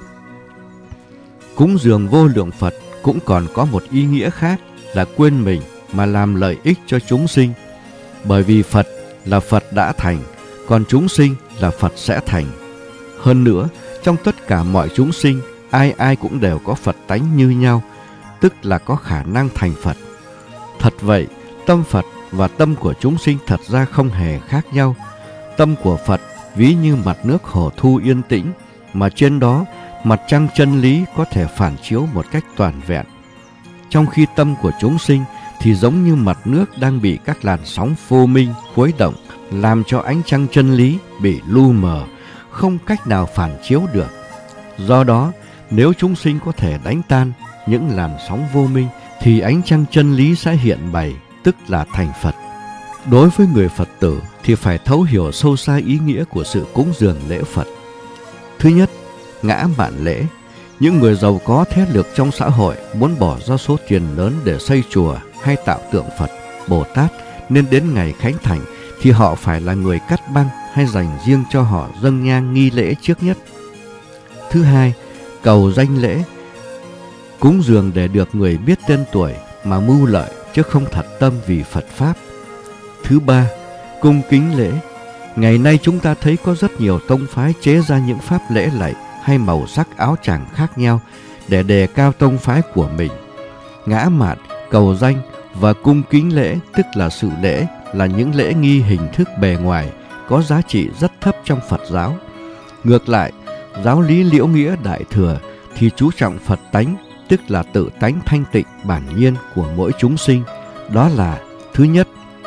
Cúng dường vô lượng Phật cũng còn có một ý nghĩa khác là quên mình mà làm lợi ích cho chúng sinh. Bởi vì Phật là Phật đã thành, còn chúng sinh là Phật sẽ thành. Hơn nữa, trong tất cả mọi chúng sinh, ai ai cũng đều có Phật tánh như nhau, tức là có khả năng thành Phật. Thật vậy, tâm Phật và tâm của chúng sinh thật ra không hề khác nhau. Tâm của Phật ví như mặt nước hồ thu yên tĩnh, mà trên đó mặt trăng chân lý có thể phản chiếu một cách toàn vẹn. Trong khi tâm của chúng sinh thì giống như mặt nước đang bị các làn sóng vô minh khuấy động, làm cho ánh trăng chân lý bị lu mờ, không cách nào phản chiếu được. Do đó, nếu chúng sinh có thể đánh tan những làn sóng vô minh, thì ánh trăng chân lý sẽ hiện bày, tức là thành Phật. Đối với người Phật tử thì phải thấu hiểu sâu xa ý nghĩa của sự cúng dường lễ Phật. Thứ nhất, ngã mạn lễ. Những người giàu có thế lực trong xã hội muốn bỏ ra số tiền lớn để xây chùa hay tạo tượng Phật, Bồ Tát, nên đến ngày khánh thành thì họ phải là người cắt băng hay dành riêng cho họ dâng nhang nghi lễ trước nhất. Thứ hai, cầu danh lễ. Cúng dường để được người biết tên tuổi mà mưu lợi, chứ không thật tâm vì Phật Pháp. Thứ ba, cung kính lễ. Ngày nay chúng ta thấy có rất nhiều tông phái chế ra những pháp lễ lạy hay màu sắc áo choàng khác nhau để đề cao tông phái của mình. Ngã mạn, cầu danh và cung kính lễ, tức là sự lễ, là những lễ nghi hình thức bề ngoài có giá trị rất thấp trong Phật giáo. Ngược lại, giáo lý Liễu Nghĩa Đại Thừa thì chú trọng Phật tánh, tức là tự tánh thanh tịnh bản nhiên của mỗi chúng sinh. Đó là: thứ nhất,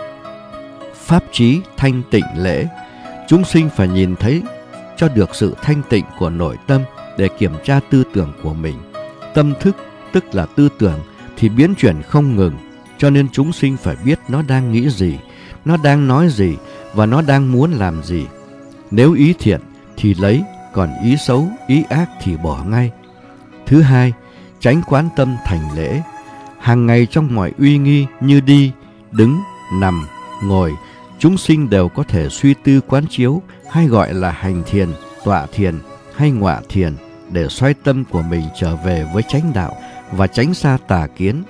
pháp trí thanh tịnh lễ. Chúng sinh phải nhìn thấy cho được sự thanh tịnh của nội tâm để kiểm tra tư tưởng của mình. Tâm thức, tức là tư tưởng, thì biến chuyển không ngừng, cho nên chúng sinh phải biết nó đang nghĩ gì, nó đang nói gì và nó đang muốn làm gì. Nếu ý thiện thì lấy, còn ý xấu, ý ác thì bỏ ngay. Thứ hai, tránh quán tâm thành lễ. Hàng ngày trong mọi uy nghi như đi, đứng, nằm, ngồi, chúng sinh đều có thể suy tư quán chiếu, hay gọi là hành thiền, tọa thiền hay ngọa thiền, để xoay tâm của mình trở về với chánh đạo và tránh xa tà kiến.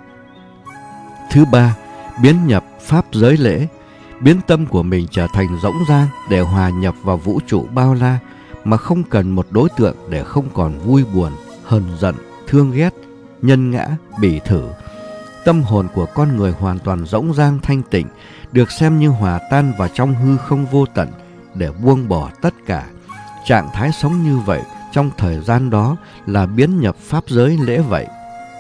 Thứ ba, biến nhập pháp giới lễ. Biến tâm của mình trở thành rỗng rang để hòa nhập vào vũ trụ bao la, mà không cần một đối tượng để không còn vui buồn, hờn giận, thương ghét, nhân ngã, bỉ thử. Tâm hồn của con người hoàn toàn rỗng rang thanh tịnh, được xem như hòa tan vào trong hư không vô tận để buông bỏ tất cả. Trạng thái sống như vậy trong thời gian đó là biến nhập pháp giới lễ vậy.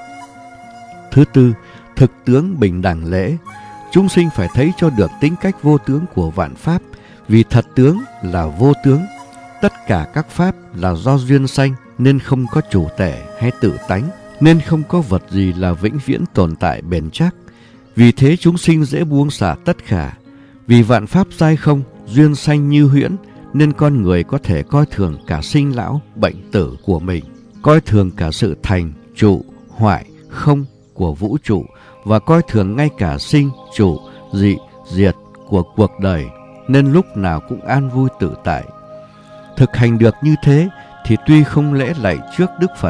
Thứ tư, thực tướng bình đẳng lễ. Chúng sinh phải thấy cho được tính cách vô tướng của vạn pháp, vì thật tướng là vô tướng. Tất cả các pháp là do duyên sanh nên không có chủ thể. hay tự tánh, nên không có vật gì là vĩnh viễn tồn tại bền chắc. Vì thế chúng sinh dễ buông xả tất cả. Vì vạn pháp giai không, duyên sanh như huyễn, nên con người có thể coi thường cả sinh lão, bệnh tử của mình, coi thường cả sự thành, trụ, hoại, không của vũ trụ, và coi thường ngay cả sinh, trụ, dị, diệt của cuộc đời, nên lúc nào cũng an vui tự tại. Thực hành được như thế thì tuy không lễ lạy trước Đức Phật,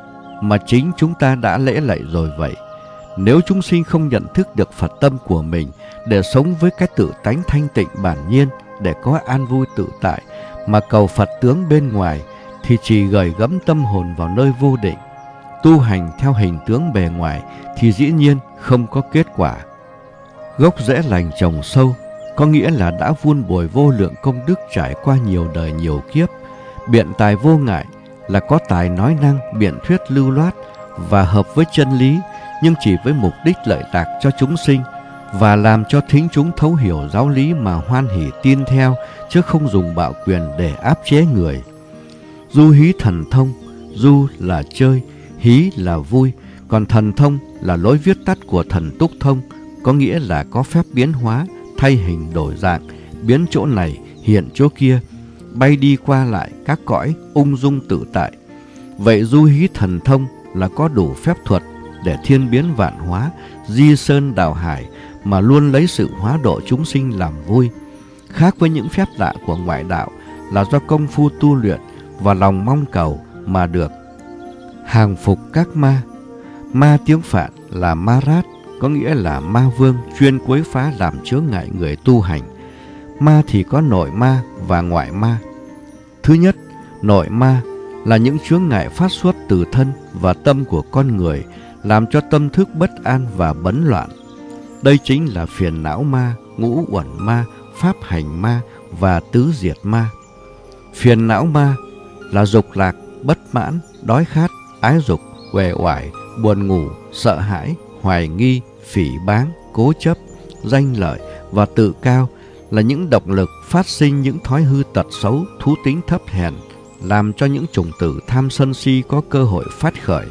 mà chính chúng ta đã lễ lạy rồi vậy. Nếu chúng sinh không nhận thức được Phật tâm của mình để sống với cái tự tánh thanh tịnh bản nhiên, để có an vui tự tại, mà cầu Phật tướng bên ngoài, thì chỉ gửi gắm tâm hồn vào nơi vô định. Tu hành theo hình tướng bề ngoài thì dĩ nhiên không có kết quả. Gốc rễ lành trồng sâu, có nghĩa là đã vun bồi vô lượng công đức trải qua nhiều đời nhiều kiếp. Biện tài vô ngại là có tài nói năng, biện thuyết lưu loát và hợp với chân lý, nhưng chỉ với mục đích lợi lạc cho chúng sinh và làm cho thính chúng thấu hiểu giáo lý mà hoan hỷ tin theo, chứ không dùng bạo quyền để áp chế người. Du hí thần thông, du là chơi, hí là vui, còn thần thông là lối viết tắt của thần túc thông, có nghĩa là có phép biến hóa, thay hình đổi dạng, biến chỗ này hiện chỗ kia, bay đi qua lại các cõi ung dung tự tại. Vậy du hí thần thông là có đủ phép thuật để thiên biến vạn hóa, di sơn đào hải, mà luôn lấy sự hóa độ chúng sinh làm vui. Khác với những phép lạ của ngoại đạo là do công phu tu luyện và lòng mong cầu mà được. Hàng phục các ma. Ma tiếng Phạn là ma rát, có nghĩa là ma vương chuyên quấy phá làm chướng ngại người tu hành. Ma thì có nội ma và ngoại ma. Thứ nhất, nội ma là những chướng ngại phát xuất từ thân và tâm của con người, làm cho tâm thức bất an và bấn loạn. Đây chính là phiền não ma, ngũ uẩn ma, pháp hành ma và tứ diệt ma. Phiền não ma là dục lạc, bất mãn, đói khát, ái dục, uể oải, buồn ngủ, sợ hãi, hoài nghi, phỉ báng, cố chấp, danh lợi và tự cao, là những động lực phát sinh những thói hư tật xấu, thú tính thấp hèn, làm cho những chủng tử tham sân si có cơ hội phát khởi.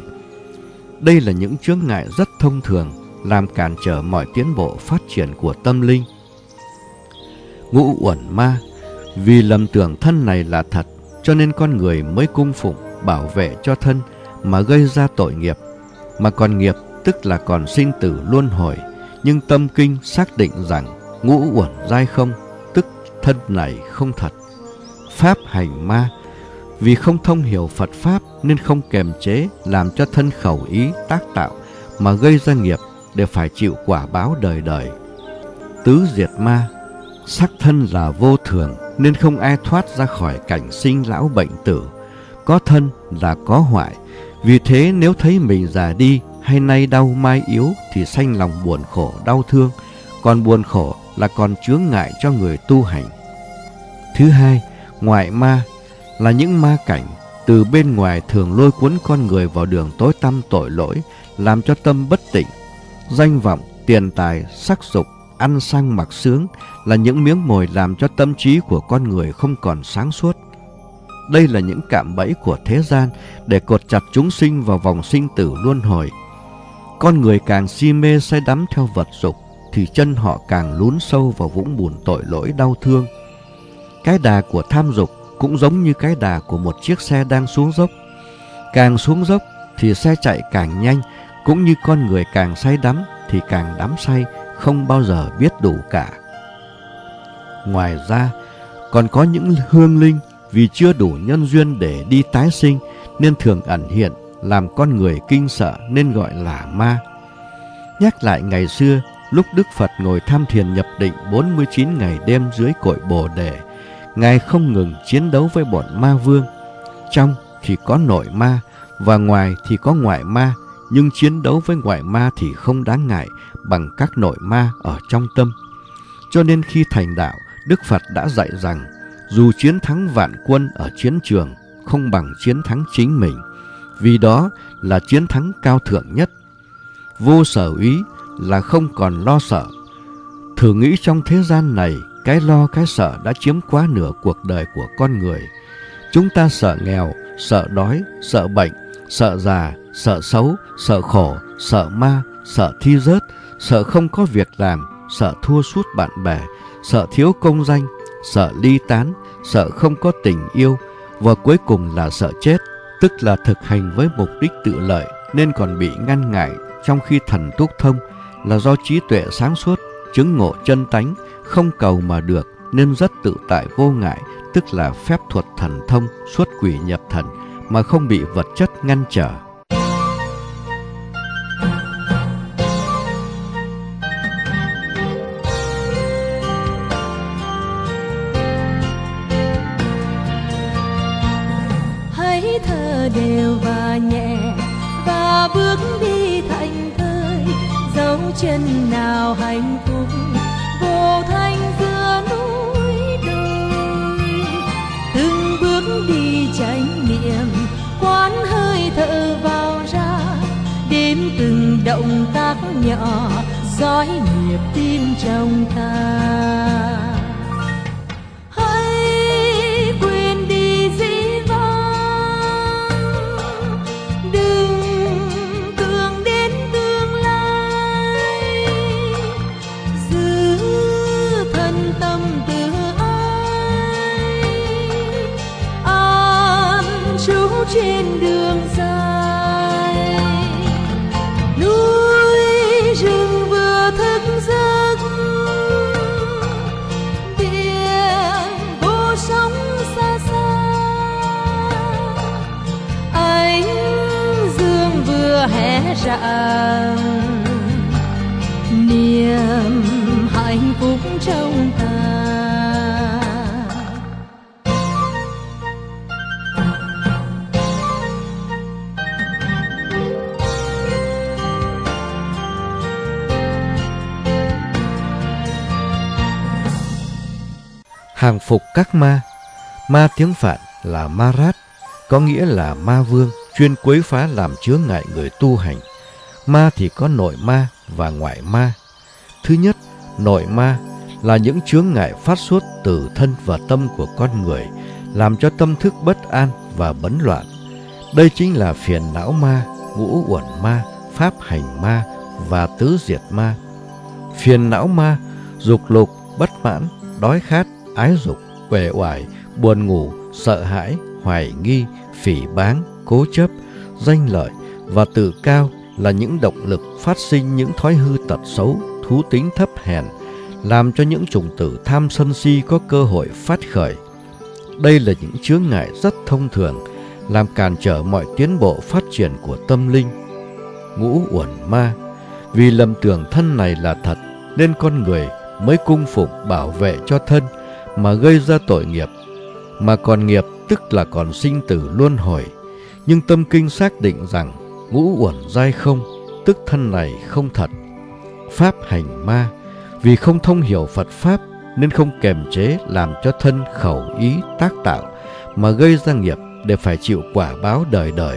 Đây là những chướng ngại rất thông thường, làm cản trở mọi tiến bộ phát triển của tâm linh. Ngũ uẩn ma, vì lầm tưởng thân này là thật, cho nên con người mới cung phụng, bảo vệ cho thân mà gây ra tội nghiệp. Mà còn nghiệp tức là còn sinh tử luân hồi, nhưng tâm kinh xác định rằng ngũ uẩn giai không, tức thân này không thật. Pháp hành ma, vì không thông hiểu Phật Pháp nên không kềm chế, làm cho thân khẩu ý tác tạo mà gây ra nghiệp để phải chịu quả báo đời đời. Tứ diệt ma, sắc thân là vô thường nên không ai thoát ra khỏi cảnh sinh lão bệnh tử. Có thân là có hoại, vì thế nếu thấy mình già đi hay nay đau mai yếu thì sanh lòng buồn khổ đau thương, còn buồn khổ là còn chướng ngại cho người tu hành. Thứ hai, ngoại ma là những ma cảnh từ bên ngoài thường lôi cuốn con người vào đường tối tăm tội lỗi, làm cho tâm bất tịnh. Danh vọng, tiền tài, sắc dục, ăn sang mặc sướng là những miếng mồi làm cho tâm trí của con người không còn sáng suốt. Đây là những cạm bẫy của thế gian để cột chặt chúng sinh vào vòng sinh tử luân hồi. Con người càng si mê say đắm theo vật dục thì chân họ càng lún sâu vào vũng bùn tội lỗi đau thương. Cái đà của tham dục cũng giống như cái đà của một chiếc xe đang xuống dốc. Càng xuống dốc thì xe chạy càng nhanh, cũng như con người càng say đắm thì càng đắm say, không bao giờ biết đủ cả. Ngoài ra, còn có những hương linh vì chưa đủ nhân duyên để đi tái sinh nên thường ẩn hiện, làm con người kinh sợ nên gọi là ma. Nhắc lại ngày xưa, lúc Đức Phật ngồi tham thiền nhập định bốn mươi chín ngày đêm dưới cội Bồ Đề, Ngài không ngừng chiến đấu với bọn ma vương. Trong thì có nội ma và ngoài thì có ngoại ma, nhưng chiến đấu với ngoại ma thì không đáng ngại bằng các nội ma ở trong tâm. Cho nên khi thành đạo, Đức Phật đã dạy rằng dù chiến thắng vạn quân ở chiến trường không bằng chiến thắng chính mình, vì đó là chiến thắng cao thượng nhất. Vô sở úy là không còn lo sợ. Thử nghĩ trong thế gian này, cái lo cái sợ đã chiếm quá nửa cuộc đời của con người. Chúng ta sợ nghèo, sợ đói, sợ bệnh, sợ già, sợ xấu, sợ khổ, sợ ma, sợ thi rớt, sợ không có việc làm, sợ thua sút bạn bè, sợ thiếu công danh, sợ ly tán, sợ không có tình yêu, và cuối cùng là sợ chết, tức là thực hành với mục đích tự lợi nên còn bị ngăn ngại, trong khi thần túc thông là do trí tuệ sáng suốt, chứng ngộ chân tánh, không cầu mà được nên rất tự tại vô ngại, tức là phép thuật thần thông, xuất quỷ nhập thần mà không bị vật chất ngăn trở. Hãy thở đều và nhẹ và bước đi thành thơi, dấu chân nào hạnh phúc vô thanh giữa núi đồi. Từng bước đi chánh niệm, quán hơi thở vào ra, đếm từng động tác nhỏ, dõi nhịp tim trong ta. Hãy quên đi dĩ vãng, đừng tưởng đến tương lai, giữ thân tâm tự ái, an trú trên đường dài. Núi rừng vừa thức giấc, biển vô sóng xa xa, ánh dương vừa hé rạng, niềm hạnh phúc trong ta. Hàng phục các ma. Ma tiếng Phạn là Marat, có nghĩa là ma vương, chuyên quấy phá làm chướng ngại người tu hành. Ma thì có nội ma và ngoại ma. Thứ nhất, nội ma là những chướng ngại phát xuất từ thân và tâm của con người, làm cho tâm thức bất an và bấn loạn. Đây chính là phiền não ma, ngũ uẩn ma, pháp hành ma và tứ diệt ma. Phiền não ma, dục lục, bất mãn, đói khát, ái dục, uể oải, buồn ngủ, sợ hãi, hoài nghi, phỉ báng, cố chấp, danh lợi và tự cao là những động lực phát sinh những thói hư tật xấu, thú tính thấp hèn, làm cho những chủng tử tham sân si có cơ hội phát khởi. Đây là những chướng ngại rất thông thường, làm cản trở mọi tiến bộ phát triển của tâm linh. Ngũ uẩn ma, vì lầm tưởng thân này là thật nên con người mới cung phụng bảo vệ cho thân mà gây ra tội nghiệp. Mà còn nghiệp tức là còn sinh tử luân hồi. Nhưng tâm kinh xác định rằng ngũ uẩn giai không, tức thân này không thật. Pháp hành ma, vì không thông hiểu Phật Pháp nên không kềm chế làm cho thân khẩu ý tác tạo mà gây ra nghiệp để phải chịu quả báo đời đời.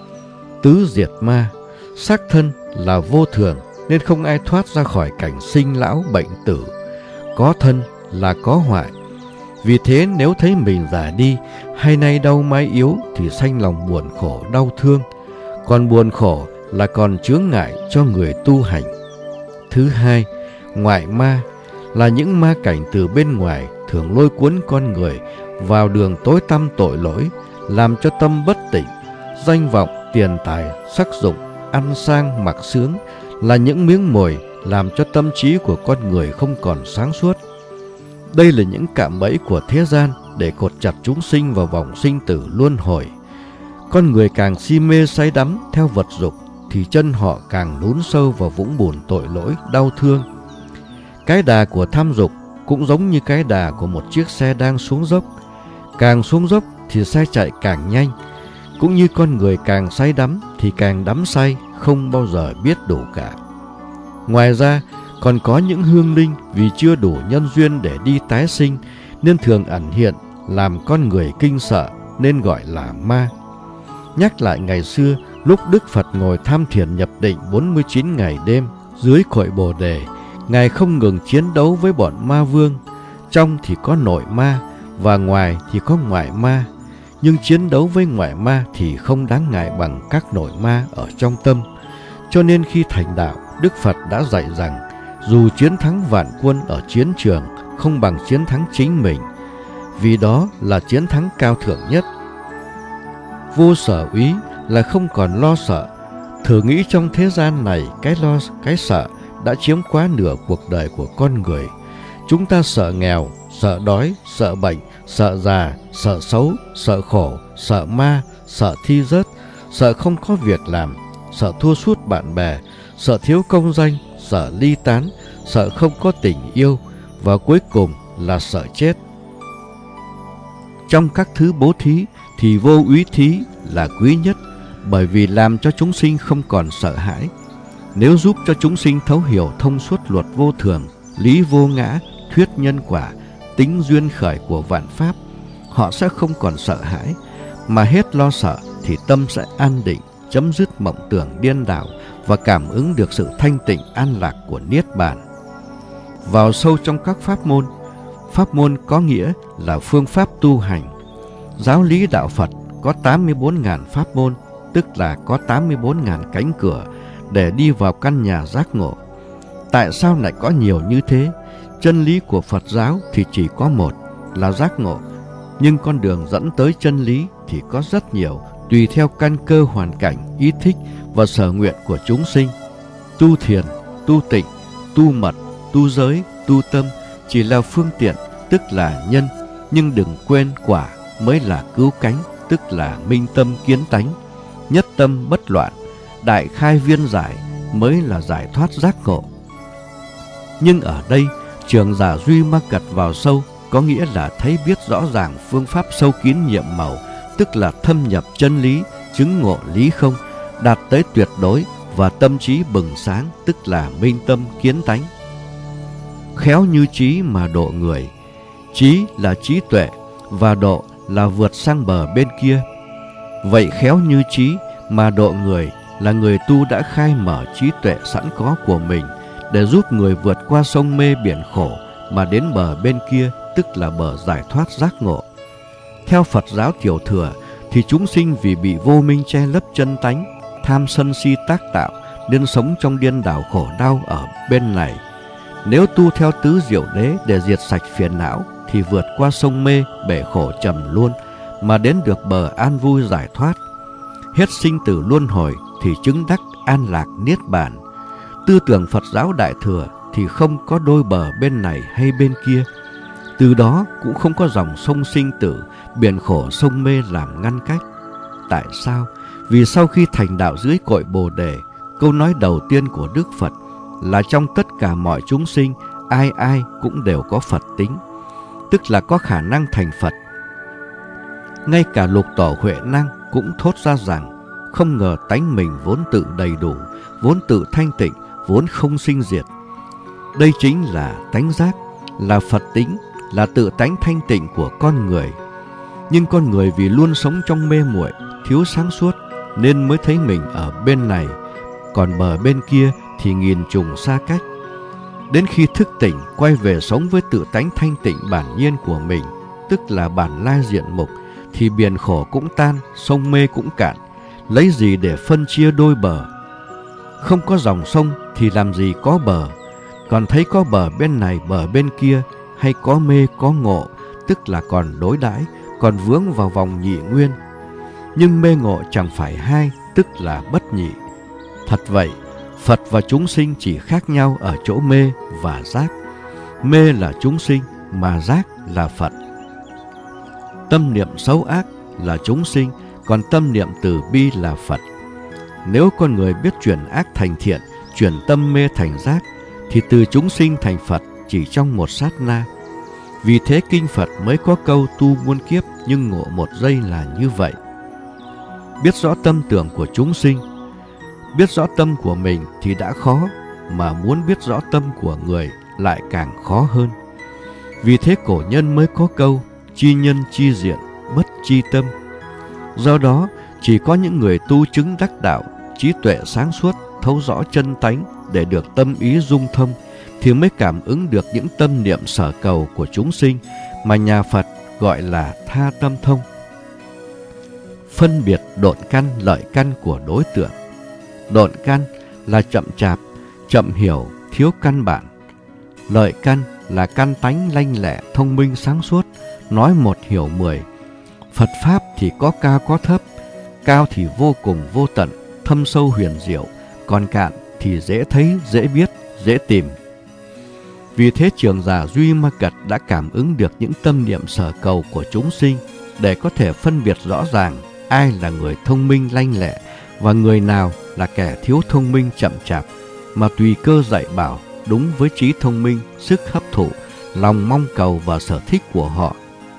Tứ diệt ma, xác thân là vô thường nên không ai thoát ra khỏi cảnh sinh lão bệnh tử. Có thân là có hoại. Vì thế nếu thấy mình già đi hay nay đau mai yếu thì sanh lòng buồn khổ đau thương. Còn buồn khổ là còn chướng ngại cho người tu hành. Thứ hai, ngoại ma là những ma cảnh từ bên ngoài thường lôi cuốn con người vào đường tối tăm tội lỗi, làm cho tâm bất tịnh. Danh vọng, tiền tài, sắc dục, ăn sang mặc sướng là những miếng mồi làm cho tâm trí của con người không còn sáng suốt. Đây là những cạm bẫy của thế gian để cột chặt chúng sinh vào vòng sinh tử luân hồi. Con người càng si mê say đắm theo vật dục thì chân họ càng lún sâu vào vũng bùn tội lỗi đau thương. Cái đà của tham dục cũng giống như cái đà của một chiếc xe đang xuống dốc. Càng xuống dốc thì xe chạy càng nhanh. Cũng như con người càng say đắm thì càng đắm say, không bao giờ biết đủ cả. Ngoài ra còn có những hương linh vì chưa đủ nhân duyên để đi tái sinh nên thường ẩn hiện làm con người kinh sợ nên gọi là ma. Nhắc lại ngày xưa lúc Đức Phật ngồi tham thiền nhập định bốn mươi chín ngày đêm dưới cội Bồ Đề, Ngài không ngừng chiến đấu với bọn ma vương. Trong thì có nội ma và ngoài thì có ngoại ma. Nhưng chiến đấu với ngoại ma thì không đáng ngại bằng các nội ma ở trong tâm. Cho nên khi thành đạo, Đức Phật đã dạy rằng dù chiến thắng vạn quân ở chiến trường không bằng chiến thắng chính mình, vì đó là chiến thắng cao thượng nhất. Vô sở úy là không còn lo sợ. Thử nghĩ trong thế gian này, cái lo, cái sợ đã chiếm quá nửa cuộc đời của con người. Chúng ta sợ nghèo, sợ đói, sợ bệnh, sợ già, sợ xấu, sợ khổ, sợ ma, sợ thi rớt, sợ không có việc làm, sợ thua sút bạn bè, sợ thiếu công danh, sợ ly tán, sợ không có tình yêu, và cuối cùng là sợ chết. Trong các thứ bố thí thì vô úy thí là quý nhất, bởi vì làm cho chúng sinh không còn sợ hãi. Nếu giúp cho chúng sinh thấu hiểu thông suốt luật vô thường, lý vô ngã, thuyết nhân quả, tính duyên khởi của vạn pháp, họ sẽ không còn sợ hãi, mà hết lo sợ thì tâm sẽ an định, chấm dứt mộng tưởng điên đảo và cảm ứng được sự thanh tịnh an lạc của Niết Bàn. Vào sâu trong các pháp môn, pháp môn có nghĩa là phương pháp tu hành. Giáo lý đạo Phật có tám mươi bốn nghìn pháp môn, tức là có tám mươi bốn nghìn cánh cửa để đi vào căn nhà giác ngộ. Tại sao lại có nhiều như thế? Chân lý của Phật giáo thì chỉ có một là giác ngộ, nhưng con đường dẫn tới chân lý thì có rất nhiều, tùy theo căn cơ hoàn cảnh, ý thích và sở nguyện của chúng sinh. Tu thiền, tu tịnh, tu mật, tu giới, tu tâm chỉ là phương tiện, tức là nhân, nhưng đừng quên quả mới là cứu cánh, tức là minh tâm kiến tánh, nhất tâm bất loạn, đại khai viên giải mới là giải thoát giác ngộ. Nhưng ở đây, trường giả duy ma cật vào sâu, có nghĩa là thấy biết rõ ràng phương pháp sâu kín nhiệm màu, tức là thâm nhập chân lý, chứng ngộ lý không, đạt tới tuyệt đối và tâm trí bừng sáng, tức là minh tâm kiến tánh. Khéo như trí mà độ người. Trí là trí tuệ và độ là vượt sang bờ bên kia. Vậy khéo như trí mà độ người là người tu đã khai mở trí tuệ sẵn có của mình để giúp người vượt qua sông mê biển khổ mà đến bờ bên kia, tức là bờ giải thoát giác ngộ. Theo Phật giáo tiểu thừa thì chúng sinh vì bị vô minh che lấp chân tánh, tham sân si tác tạo nên sống trong điên đảo khổ đau ở bên này. Nếu tu theo tứ diệu đế để diệt sạch phiền não thì vượt qua sông mê bể khổ trầm luôn mà đến được bờ an vui giải thoát. Hết sinh tử luân hồi thì chứng đắc an lạc niết bàn. Tư tưởng Phật giáo đại thừa thì không có đôi bờ bên này hay bên kia. Từ đó cũng không có dòng sông sinh tử, biển khổ sông mê làm ngăn cách. Tại sao? Vì sau khi thành đạo dưới cội Bồ Đề, câu nói đầu tiên của Đức Phật là trong tất cả mọi chúng sinh, ai ai cũng đều có Phật tính, tức là có khả năng thành Phật. Ngay cả Lục Tổ Huệ Năng cũng thốt ra rằng không ngờ tánh mình vốn tự đầy đủ, vốn tự thanh tịnh, vốn không sinh diệt. Đây chính là tánh giác, là Phật tính, là tự tánh thanh tịnh của con người. Nhưng con người vì luôn sống trong mê muội, thiếu sáng suốt nên mới thấy mình ở bên này, còn bờ bên kia thì nghìn trùng xa cách. Đến khi thức tỉnh quay về sống với tự tánh thanh tịnh bản nhiên của mình, tức là bản lai diện mục, thì biển khổ cũng tan, sông mê cũng cạn, lấy gì để phân chia đôi bờ? Không có dòng sông thì làm gì có bờ? Còn thấy có bờ bên này bờ bên kia, hay có mê có ngộ, tức là còn đối đãi, còn vướng vào vòng nhị nguyên. Nhưng mê ngộ chẳng phải hai, tức là bất nhị. Thật vậy, Phật và chúng sinh chỉ khác nhau ở chỗ mê và giác. Mê là chúng sinh, mà giác là Phật. Tâm niệm xấu ác là chúng sinh, còn tâm niệm từ bi là Phật. Nếu con người biết chuyển ác thành thiện, chuyển tâm mê thành giác, thì từ chúng sinh thành Phật chỉ trong một sát na. Vì thế kinh Phật mới có câu tu muôn kiếp nhưng ngộ một giây là như vậy. Biết rõ tâm tưởng của chúng sinh, biết rõ tâm của mình thì đã khó, mà muốn biết rõ tâm của người lại càng khó hơn. Vì thế cổ nhân mới có câu chi nhân chi diện, bất chi tâm. Do đó, chỉ có những người tu chứng đắc đạo, trí tuệ sáng suốt, thấu rõ chân tánh để được tâm ý dung thông, thì mới cảm ứng được những tâm niệm sở cầu của chúng sinh mà nhà Phật gọi là tha tâm thông. phân biệt độn căn lợi căn của đối tượng. Độn căn là chậm chạp, chậm hiểu, thiếu căn bản. Lợi căn là căn tánh lanh lẹ, thông minh sáng suốt, nói một hiểu mười. Phật Pháp thì có cao có thấp, cao thì vô cùng vô tận, thâm sâu huyền diệu, còn cạn thì dễ thấy, dễ biết, dễ tìm. Vì thế Trường Giả Duy Ma Cật đã cảm ứng được những tâm niệm sở cầu của chúng sinh để có thể phân biệt rõ ràng ai là người thông minh lanh lẹ và người nào là kẻ thiếu thông minh chậm chạp, mà tùy cơ dạy bảo đúng với trí thông minh, sức hấp thụ, lòng mong cầu và sở thích của họ.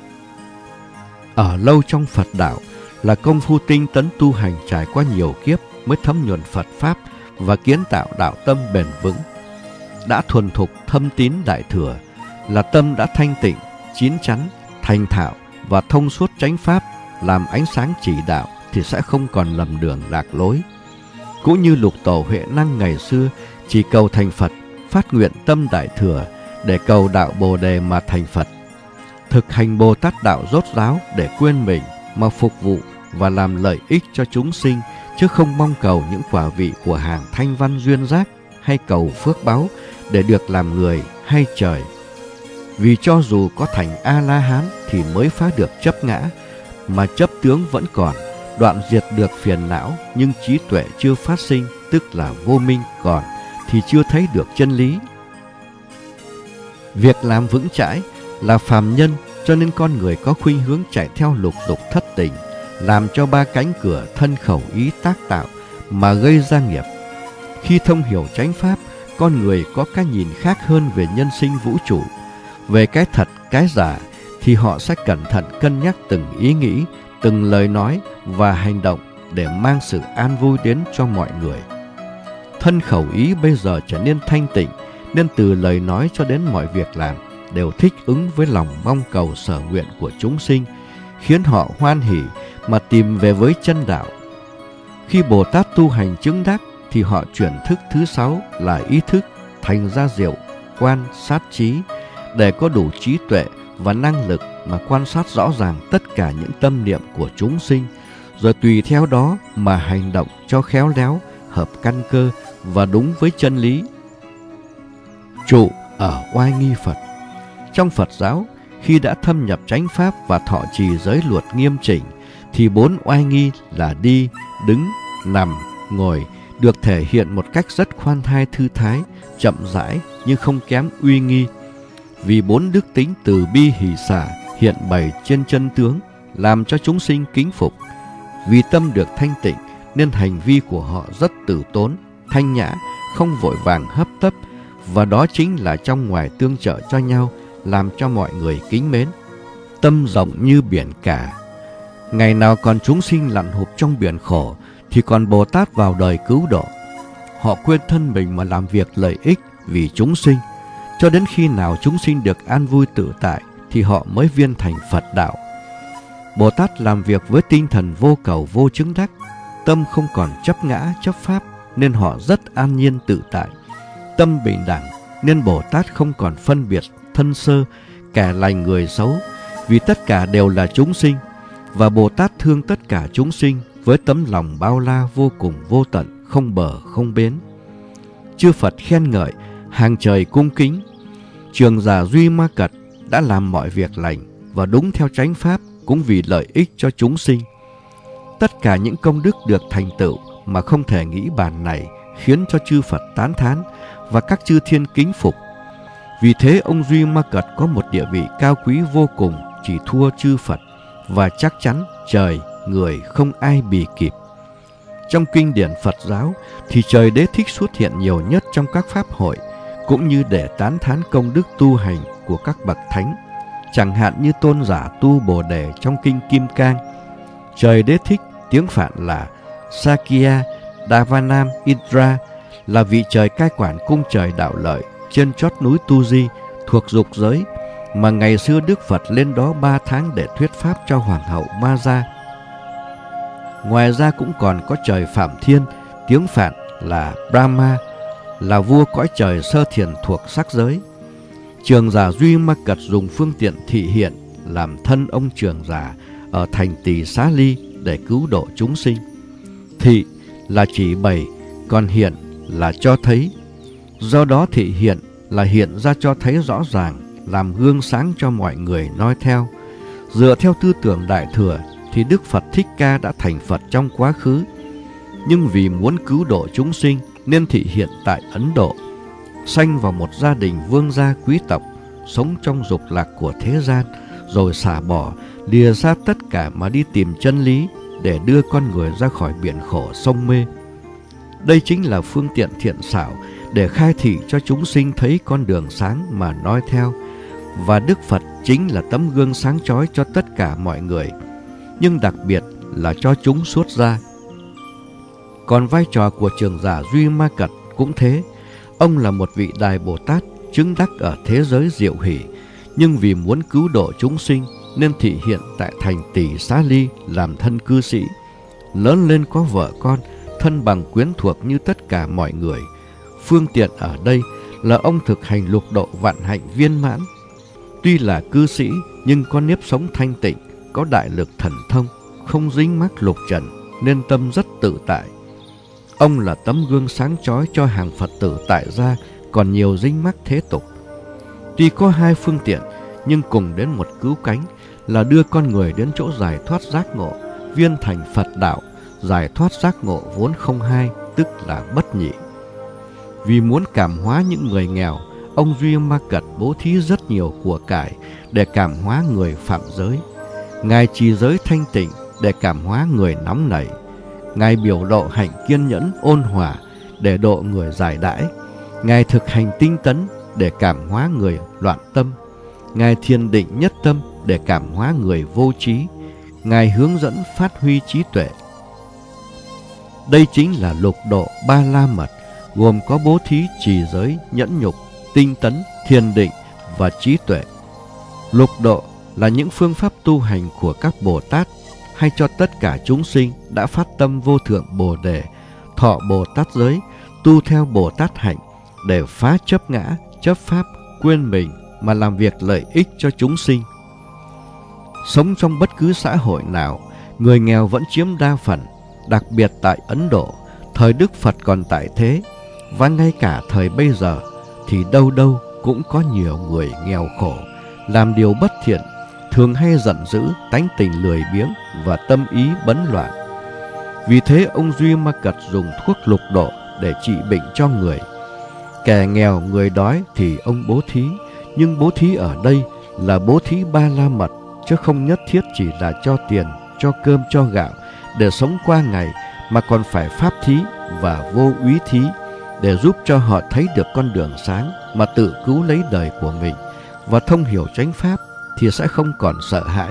Ở lâu trong Phật đạo là công phu tinh tấn tu hành trải qua nhiều kiếp mới thấm nhuần Phật Pháp và kiến tạo đạo tâm bền vững. Đã thuần thục thâm tín đại thừa là tâm đã thanh tịnh, chín chắn, thành thạo và thông suốt chánh pháp, làm ánh sáng chỉ đạo thì sẽ không còn lầm đường lạc lối. Cũng như Lục Tổ Huệ Năng ngày xưa chỉ cầu thành Phật, phát nguyện tâm đại thừa để cầu đạo Bồ Đề mà thành Phật, thực hành Bồ Tát đạo rốt ráo để quên mình mà phục vụ và làm lợi ích cho chúng sinh, chứ không mong cầu những quả vị của hàng thanh văn duyên giác hay cầu phước báu để được làm người hay trời. Vì cho dù có thành A-la-hán thì mới phá được chấp ngã, mà chấp tướng vẫn còn, đoạn diệt được phiền não, nhưng trí tuệ chưa phát sinh, tức là vô minh còn, thì chưa thấy được chân lý. Việc làm vững chãi là phàm nhân, cho nên con người có khuynh hướng chạy theo lục dục thất tình, làm cho ba cánh cửa thân khẩu ý tác tạo mà gây ra nghiệp. Khi thông hiểu chánh pháp, con người có cái nhìn khác hơn về nhân sinh vũ trụ, về cái thật, cái giả, thì họ sẽ cẩn thận cân nhắc từng ý nghĩ, từng lời nói và hành động để mang sự an vui đến cho mọi người. Thân khẩu ý bây giờ trở nên thanh tịnh, nên từ lời nói cho đến mọi việc làm đều thích ứng với lòng mong cầu sở nguyện của chúng sinh, khiến họ hoan hỉ mà tìm về với chân đạo. Khi Bồ Tát tu hành chứng đắc thì họ chuyển thức thứ sáu là ý thức thành ra diệu, quan sát trí, để có đủ trí tuệ và năng lực mà quan sát rõ ràng tất cả những tâm niệm của chúng sinh, rồi tùy theo đó mà hành động cho khéo léo, hợp căn cơ và đúng với chân lý. Trụ ở oai nghi Phật. Trong Phật giáo, khi đã thâm nhập chánh pháp và thọ trì giới luật nghiêm chỉnh, thì bốn oai nghi là đi, đứng, nằm, ngồi được thể hiện một cách rất khoan thai thư thái, chậm rãi nhưng không kém uy nghi. Vì bốn đức tính từ bi hỷ xả hiện bày trên chân tướng, làm cho chúng sinh kính phục. Vì tâm được thanh tịnh nên hành vi của họ rất tử tốn, thanh nhã, không vội vàng hấp tấp, và đó chính là trong ngoài tương trợ cho nhau, làm cho mọi người kính mến. Tâm rộng như biển cả. Ngày nào còn chúng sinh lặn hụp trong biển khổ, thì còn Bồ Tát vào đời cứu độ. Họ quên thân mình mà làm việc lợi ích vì chúng sinh, cho đến khi nào chúng sinh được an vui tự tại thì họ mới viên thành Phật đạo. Bồ Tát làm việc với tinh thần vô cầu vô chứng đắc, tâm không còn chấp ngã chấp pháp, nên họ rất an nhiên tự tại. Tâm bình đẳng nên Bồ Tát không còn phân biệt thân sơ, kẻ lành người xấu, vì tất cả đều là chúng sinh, và Bồ Tát thương tất cả chúng sinh với tấm lòng bao la vô cùng vô tận, không bờ không bến. Chư Phật khen ngợi, hàng trời cung kính. Trường Giả Duy Ma Cật đã làm mọi việc lành và đúng theo chánh pháp, cũng vì lợi ích cho chúng sinh. Tất cả những công đức được thành tựu mà không thể nghĩ bàn này, khiến cho chư Phật tán thán và các chư thiên kính phục. Vì thế ông Duy Ma Cật có một địa vị cao quý vô cùng, chỉ thua chư Phật, và chắc chắn trời, người không ai bì kịp. Trong kinh điển Phật giáo thì trời Đế Thích xuất hiện nhiều nhất trong các pháp hội, cũng như để tán thán công đức tu hành của các bậc thánh. Chẳng hạn như tôn giả tu Bồ Đề trong kinh Kim Cang. Trời Đế Thích tiếng Phạn là Sakya Davanam Indra, là vị trời cai quản cung trời đạo lợi trên chót núi Tu Di thuộc dục giới, mà ngày xưa Đức Phật lên đó ba tháng để thuyết pháp cho Hoàng hậu Ma Gia. Ngoài ra cũng còn có trời Phạm Thiên, tiếng Phạn là Brahma, là vua cõi trời sơ thiền thuộc sắc giới. Trường Giả Duy Ma Cật dùng phương tiện thị hiện làm thân ông Trường Giả ở thành Tỳ Xá Ly để cứu độ chúng sinh. Thị là chỉ bày, còn hiện là cho thấy. Do đó thị hiện là hiện ra cho thấy rõ ràng, làm gương sáng cho mọi người noi theo. Dựa theo tư tưởng Đại Thừa thì Đức Phật Thích Ca đã thành Phật trong quá khứ, nhưng vì muốn cứu độ chúng sinh nên thị hiện tại Ấn Độ, sanh vào một gia đình vương gia quý tộc, sống trong dục lạc của thế gian, rồi xả bỏ, lìa xa tất cả mà đi tìm chân lý để đưa con người ra khỏi biển khổ sông mê. Đây chính là phương tiện thiện xảo để khai thị cho chúng sinh thấy con đường sáng mà noi theo. Và Đức Phật chính là tấm gương sáng chói cho tất cả mọi người, nhưng đặc biệt là cho chúng xuất gia. Còn vai trò của trưởng giả Duy Ma Cật cũng thế. Ông là một vị Đại Bồ Tát chứng đắc ở thế giới Diệu Hỷ, nhưng vì muốn cứu độ chúng sinh nên thị hiện tại thành Tỷ Xá Ly làm thân cư sĩ. Lớn lên có vợ con, thân bằng quyến thuộc như tất cả mọi người. Phương tiện ở đây là ông thực hành lục độ vạn hạnh viên mãn. Tuy là cư sĩ nhưng có nếp sống thanh tịnh, có đại lực thần thông, không dính mắc lục trần nên tâm rất tự tại. Ông là tấm gương sáng chói cho hàng Phật tử tại gia còn nhiều dính mắc thế tục. Tuy có hai phương tiện nhưng cùng đến một cứu cánh là đưa con người đến chỗ giải thoát giác ngộ, viên thành Phật đạo. Giải thoát giác ngộ vốn không hai, tức là bất nhị. Vì muốn cảm hóa những người nghèo, ông Duy Ma Cật bố thí rất nhiều của cải để cảm hóa người phạm giới. Ngài trì giới thanh tịnh để cảm hóa người nóng nảy. Ngài biểu lộ hạnh kiên nhẫn ôn hòa để độ người giải đãi. Ngài thực hành tinh tấn để cảm hóa người loạn tâm. Ngài thiền định nhất tâm để cảm hóa người vô trí. Ngài hướng dẫn phát huy trí tuệ. Đây chính là lục độ ba la mật, gồm có bố thí, trì giới, nhẫn nhục, tinh tấn, thiền định và trí tuệ. Lục độ là những phương pháp tu hành của các Bồ Tát hay cho tất cả chúng sinh đã phát tâm vô thượng Bồ Đề, thọ Bồ Tát giới, tu theo Bồ Tát hạnh để phá chấp ngã, chấp pháp, quên mình mà làm việc lợi ích cho chúng sinh. Sống trong bất cứ xã hội nào, người nghèo vẫn chiếm đa phần, đặc biệt tại Ấn Độ, thời Đức Phật còn tại thế, và ngay cả thời bây giờ thì đâu đâu cũng có nhiều người nghèo khổ, làm điều bất thiện, thường hay giận dữ, tánh tình lười biếng và tâm ý bấn loạn. Vì thế ông Duy Ma Cật dùng thuốc lục độ để trị bệnh cho người. Kẻ nghèo, người đói thì ông bố thí, nhưng bố thí ở đây là bố thí ba la mật, chứ không nhất thiết chỉ là cho tiền, cho cơm, cho gạo để sống qua ngày, mà còn phải pháp thí và vô úy thí để giúp cho họ thấy được con đường sáng mà tự cứu lấy đời của mình, và thông hiểu chánh pháp thì sẽ không còn sợ hãi.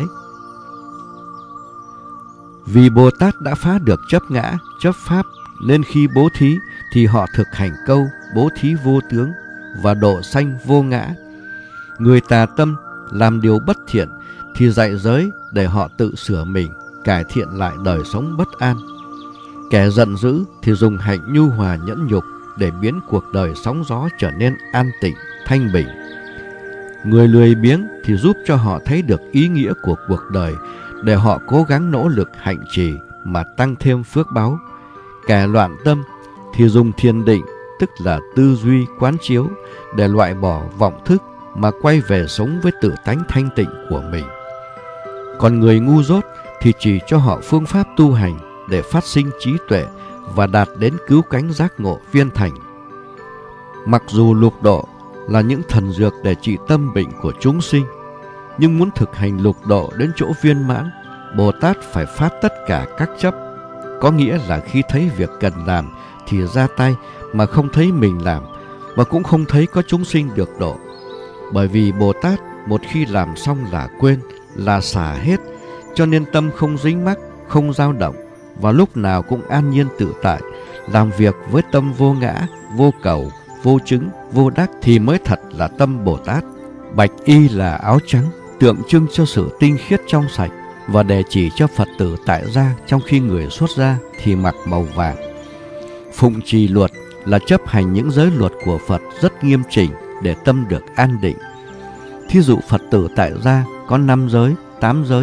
Vì Bồ Tát đã phá được chấp ngã, chấp pháp, nên khi bố thí thì họ thực hành câu bố thí vô tướng và độ sanh vô ngã. Người tà tâm làm điều bất thiện thì dạy giới để họ tự sửa mình, cải thiện lại đời sống bất an. Kẻ giận dữ thì dùng hạnh nhu hòa nhẫn nhục để biến cuộc đời sóng gió trở nên an tịnh, thanh bình. Người lười biếng thì giúp cho họ thấy được ý nghĩa của cuộc đời để họ cố gắng nỗ lực hạnh trì mà tăng thêm phước báu. Kẻ loạn tâm thì dùng thiền định, tức là tư duy quán chiếu, để loại bỏ vọng thức mà quay về sống với tự tánh thanh tịnh của mình. Còn người ngu dốt thì chỉ cho họ phương pháp tu hành để phát sinh trí tuệ và đạt đến cứu cánh giác ngộ viên thành. Mặc dù lục độ là những thần dược để trị tâm bệnh của chúng sinh, nhưng muốn thực hành lục độ đến chỗ viên mãn, Bồ Tát phải phát tất cả các chấp. Có nghĩa là khi thấy việc cần làm thì ra tay, mà không thấy mình làm, và cũng không thấy có chúng sinh được độ. Bởi vì Bồ Tát một khi làm xong là quên, là xả hết, cho nên tâm không dính mắc, không dao động, và lúc nào cũng an nhiên tự tại, làm việc với tâm vô ngã, vô cầu, vô chứng, vô đắc thì mới thật là tâm Bồ Tát. Bạch y là áo trắng, tượng trưng cho sự tinh khiết trong sạch, và để chỉ cho Phật tử tại gia trong khi người xuất gia thì mặc màu vàng. Phụng trì luật là chấp hành những giới luật của Phật rất nghiêm chỉnh để tâm được an định. Thí dụ Phật tử tại gia có năm giới, tám giới,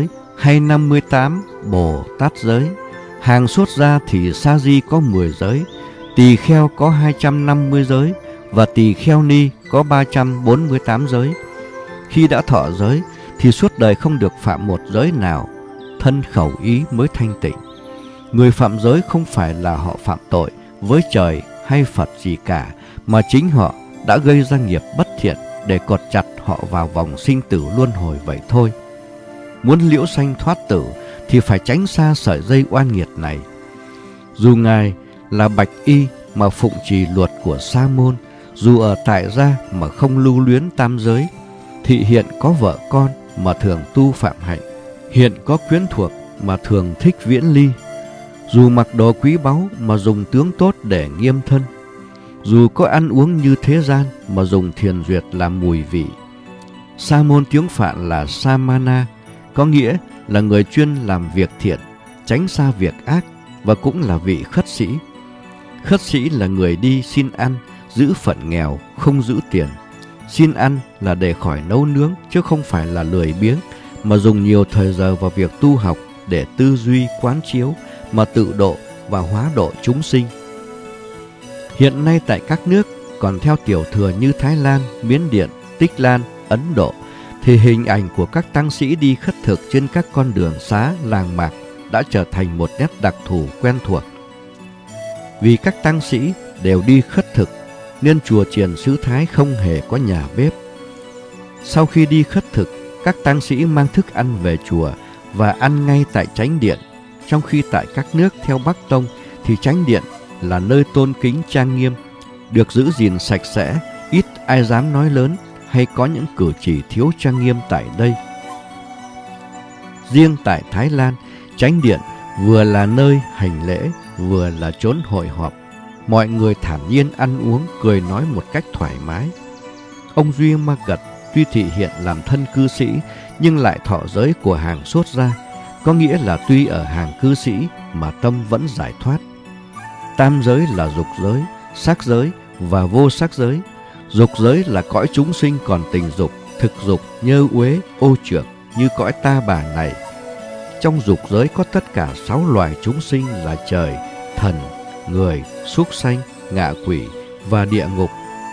hay năm mươi tám Bồ Tát giới. Hàng xuất gia thì sa di có mười giới, tỳ kheo có hai trăm năm mươi giới và tỳ kheo ni có ba trăm bốn mươi tám giới. Khi đã thọ giới thì suốt đời không được phạm một giới nào, thân khẩu ý mới thanh tịnh. Người phạm giới không phải là họ phạm tội với trời hay Phật gì cả, mà chính họ đã gây ra nghiệp bất thiện để cột chặt họ vào vòng sinh tử luân hồi vậy thôi. Muốn liễu sanh thoát tử thì phải tránh xa sợi dây oan nghiệt này. Dù Ngài là bạch y mà phụng trì luật của Sa môn, dù ở tại gia mà không lưu luyến tam giới, thị hiện có vợ con mà thường tu phạm hạnh, hiện có quyến thuộc mà thường thích viễn ly, dù mặc đồ quý báu mà dùng tướng tốt để nghiêm thân, dù có ăn uống như thế gian mà dùng thiền duyệt làm mùi vị. Sa môn tiếng Phạn là Samana, có nghĩa là người chuyên làm việc thiện, tránh xa việc ác, và cũng là vị khất sĩ. Khất sĩ là người đi xin ăn, giữ phận nghèo, không giữ tiền. Xin ăn là để khỏi nấu nướng, chứ không phải là lười biếng, mà dùng nhiều thời giờ vào việc tu học để tư duy quán chiếu, mà tự độ và hóa độ chúng sinh. Hiện nay tại các nước còn theo tiểu thừa như Thái Lan, Miến Điện, Tích Lan, Ấn Độ, thì hình ảnh của các tăng sĩ đi khất thực trên các con đường xá, làng mạc đã trở thành một nét đặc thù quen thuộc. Vì các tăng sĩ đều đi khất thực, nên chùa chiền xứ Thái không hề có nhà bếp. Sau khi đi khất thực, các tăng sĩ mang thức ăn về chùa và ăn ngay tại chánh điện, trong khi tại các nước theo Bắc Tông thì chánh điện là nơi tôn kính trang nghiêm, được giữ gìn sạch sẽ, ít ai dám nói lớn hay có những cử chỉ thiếu trang nghiêm tại đây. Riêng tại Thái Lan, chánh điện vừa là nơi hành lễ, vừa là chốn hội họp. Mọi người thản nhiên ăn uống, cười nói một cách thoải mái. Ông Duy Ma Cật tuy thị hiện làm thân cư sĩ, nhưng lại thọ giới của hàng xuất gia, có nghĩa là tuy ở hàng cư sĩ mà tâm vẫn giải thoát. Tam giới là dục giới, sắc giới và vô sắc giới. Dục giới là cõi chúng sinh còn tình dục, thực dục, nhơ uế, ô trược như cõi ta bà này. Trong dục giới có tất cả sáu loài chúng sinh là trời, thần, người, súc sanh, ngạ quỷ và địa ngục.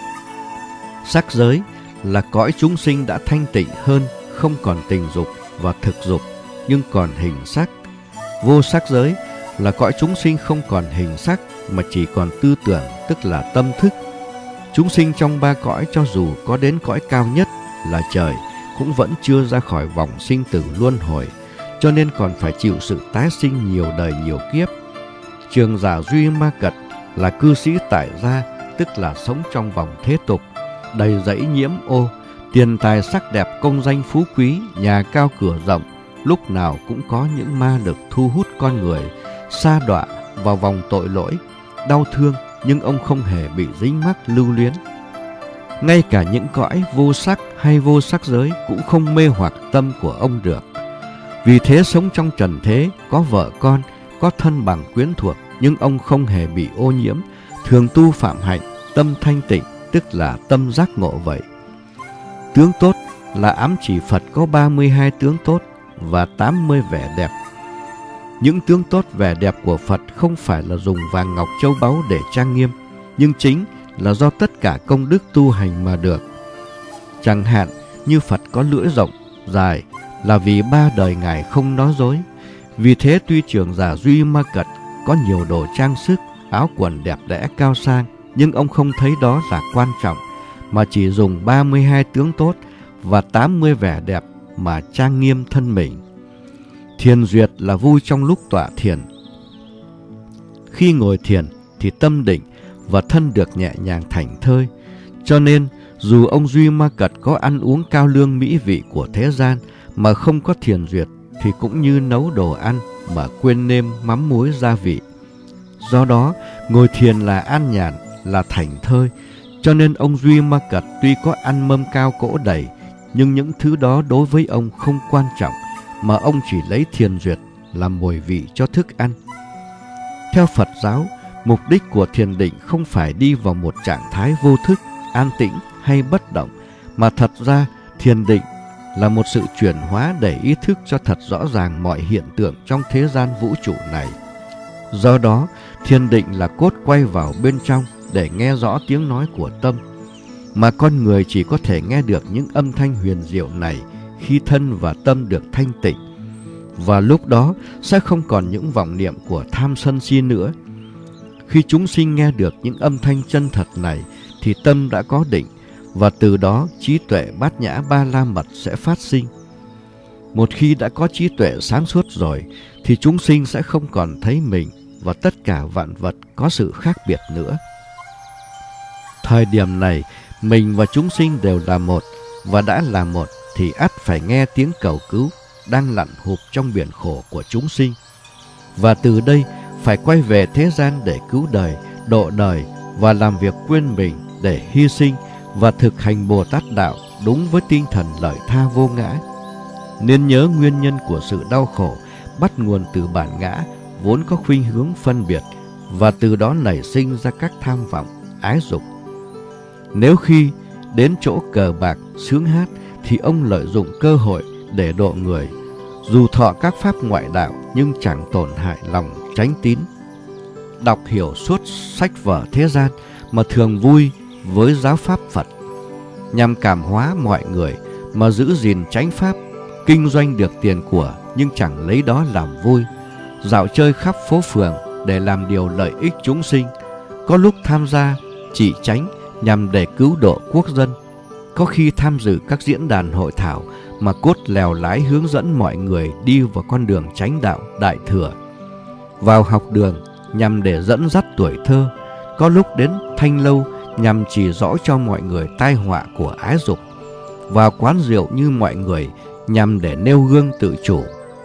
Sắc giới là cõi chúng sinh đã thanh tịnh hơn, không còn tình dục và thực dục, nhưng còn hình sắc. Vô sắc giới là cõi chúng sinh không còn hình sắc mà chỉ còn tư tưởng, tức là tâm thức. Chúng sinh trong ba cõi cho dù có đến cõi cao nhất là trời, cũng vẫn chưa ra khỏi vòng sinh tử luân hồi, cho nên còn phải chịu sự tái sinh nhiều đời nhiều kiếp. Trường giả Duy Ma Cật là cư sĩ tại gia, tức là sống trong vòng thế tục, đầy dẫy nhiễm ô, tiền tài sắc đẹp, công danh phú quý, nhà cao cửa rộng, lúc nào cũng có những ma lực thu hút con người, sa đọa vào vòng tội lỗi, đau thương, nhưng ông không hề bị dính mắc lưu luyến. Ngay cả những cõi vô sắc hay vô sắc giới cũng không mê hoặc tâm của ông được. Vì thế sống trong trần thế, có vợ con, có thân bằng quyến thuộc, nhưng ông không hề bị ô nhiễm, thường tu phạm hạnh, tâm thanh tịnh, tức là tâm giác ngộ vậy. Tướng tốt là ám chỉ Phật có ba mươi hai tướng tốt và tám mươi vẻ đẹp. Những tướng tốt vẻ đẹp của Phật không phải là dùng vàng ngọc châu báu để trang nghiêm, nhưng chính là do tất cả công đức tu hành mà được. Chẳng hạn như Phật có lưỡi rộng, dài là vì ba đời Ngài không nói dối. Vì thế tuy trưởng giả Duy Ma Cật có nhiều đồ trang sức, áo quần đẹp đẽ cao sang, nhưng ông không thấy đó là quan trọng, mà chỉ dùng ba mươi hai tướng tốt và tám mươi vẻ đẹp mà trang nghiêm thân mình. Thiền duyệt là vui trong lúc tọa thiền. Khi ngồi thiền thì tâm định và thân được nhẹ nhàng thảnh thơi. Cho nên dù ông Duy Ma Cật có ăn uống cao lương mỹ vị của thế gian mà không có thiền duyệt thì cũng như nấu đồ ăn mà quên nêm mắm muối gia vị. Do đó ngồi thiền là an nhàn, là thảnh thơi. Cho nên ông Duy Ma Cật tuy có ăn mâm cao cỗ đầy, nhưng những thứ đó đối với ông không quan trọng, mà ông chỉ lấy thiền duyệt làm mồi vị cho thức ăn. Theo Phật giáo, mục đích của thiền định không phải đi vào một trạng thái vô thức, an tĩnh hay bất động, mà thật ra thiền định là một sự chuyển hóa để ý thức cho thật rõ ràng mọi hiện tượng trong thế gian vũ trụ này. Do đó, thiền định là cốt quay vào bên trong để nghe rõ tiếng nói của tâm, mà con người chỉ có thể nghe được những âm thanh huyền diệu này khi thân và tâm được thanh tịnh. Và lúc đó sẽ không còn những vọng niệm của tham sân si nữa. Khi chúng sinh nghe được những âm thanh chân thật này thì tâm đã có định, và từ đó trí tuệ bát nhã ba la mật sẽ phát sinh. Một khi đã có trí tuệ sáng suốt rồi thì chúng sinh sẽ không còn thấy mình và tất cả vạn vật có sự khác biệt nữa. Thời điểm này, mình và chúng sinh đều là một, và đã là một thì ắt phải nghe tiếng cầu cứu đang lặn hụp trong biển khổ của chúng sinh. Và từ đây phải quay về thế gian để cứu đời, độ đời và làm việc quên mình để hy sinh và thực hành Bồ Tát đạo đúng với tinh thần lợi tha vô ngã. Nên nhớ nguyên nhân của sự đau khổ bắt nguồn từ bản ngã vốn có khuynh hướng phân biệt, và từ đó nảy sinh ra các tham vọng, ái dục. Nếu khi đến chỗ cờ bạc, sướng hát thì ông lợi dụng cơ hội để độ người, dù thọ các pháp ngoại đạo nhưng chẳng tổn hại lòng chánh tín. Đọc hiểu suốt sách vở thế gian mà thường vui với giáo pháp Phật, nhằm cảm hóa mọi người mà giữ gìn chánh pháp, kinh doanh được tiền của nhưng chẳng lấy đó làm vui, dạo chơi khắp phố phường để làm điều lợi ích chúng sinh, có lúc tham gia trị chánh nhằm để cứu độ quốc dân, có khi tham dự các diễn đàn hội thảo mà cốt lèo lái hướng dẫn mọi người đi vào con đường chánh đạo đại thừa, vào học đường nhằm để dẫn dắt tuổi thơ, có lúc đến thanh lâu nhằm chỉ rõ cho mọi người tai họa của ái dục, vào quán rượu như mọi người nhằm để nêu gương tự chủ.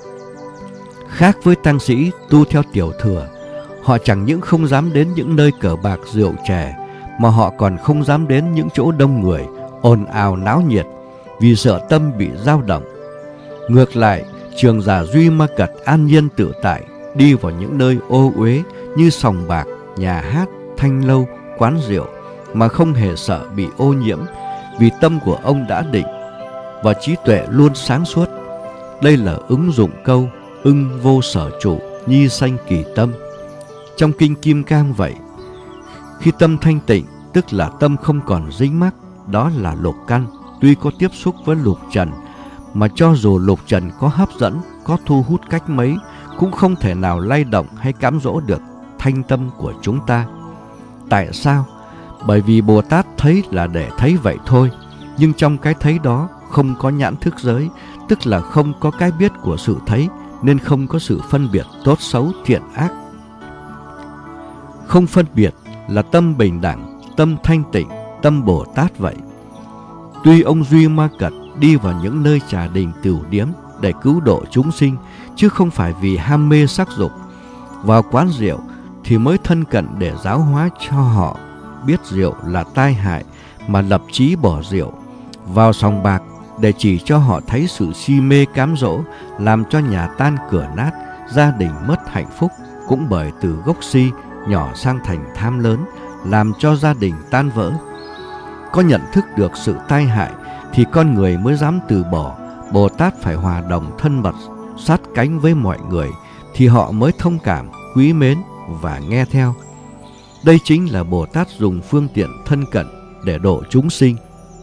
Khác với tăng sĩ tu theo tiểu thừa, họ chẳng những không dám đến những nơi cờ bạc rượu chè, mà họ còn không dám đến những chỗ đông người, ồn ào náo nhiệt, vì sợ tâm bị dao động. Ngược lại, trường giả Duy Ma Cật an nhiên tự tại, đi vào những nơi ô uế như sòng bạc, nhà hát, thanh lâu, quán rượu, mà không hề sợ bị ô nhiễm, vì tâm của ông đã định và trí tuệ luôn sáng suốt. Đây là ứng dụng câu ưng vô sở trụ, nhi sanh kỳ tâm. Trong kinh Kim Cang vậy, khi tâm thanh tịnh, tức là tâm không còn dính mắc, đó là lục căn, tuy có tiếp xúc với lục trần, mà cho dù lục trần có hấp dẫn, có thu hút cách mấy, cũng không thể nào lay động hay cám dỗ được thanh tâm của chúng ta. Tại sao? Bởi vì Bồ Tát thấy là để thấy vậy thôi, nhưng trong cái thấy đó không có nhãn thức giới, tức là không có cái biết của sự thấy, nên không có sự phân biệt tốt xấu, thiện ác. Không phân biệt là tâm bình đẳng, tâm thanh tịnh, tâm Bồ Tát vậy. Tuy ông Duy Ma Cật đi vào những nơi trà đình tửu điếm để cứu độ chúng sinh, chứ không phải vì ham mê sắc dục. Vào quán rượu thì mới thân cận để giáo hóa cho họ biết rượu là tai hại mà lập chí bỏ rượu. Vào sòng bạc để chỉ cho họ thấy sự si mê cám dỗ, làm cho nhà tan cửa nát, gia đình mất hạnh phúc, cũng bởi từ gốc si nhỏ sang thành tham lớn, làm cho gia đình tan vỡ. Có nhận thức được sự tai hại thì con người mới dám từ bỏ. Bồ Tát phải hòa đồng thân mật, sát cánh với mọi người, thì họ mới thông cảm, quý mến và nghe theo. Đây chính là Bồ Tát dùng phương tiện thân cận để độ chúng sinh.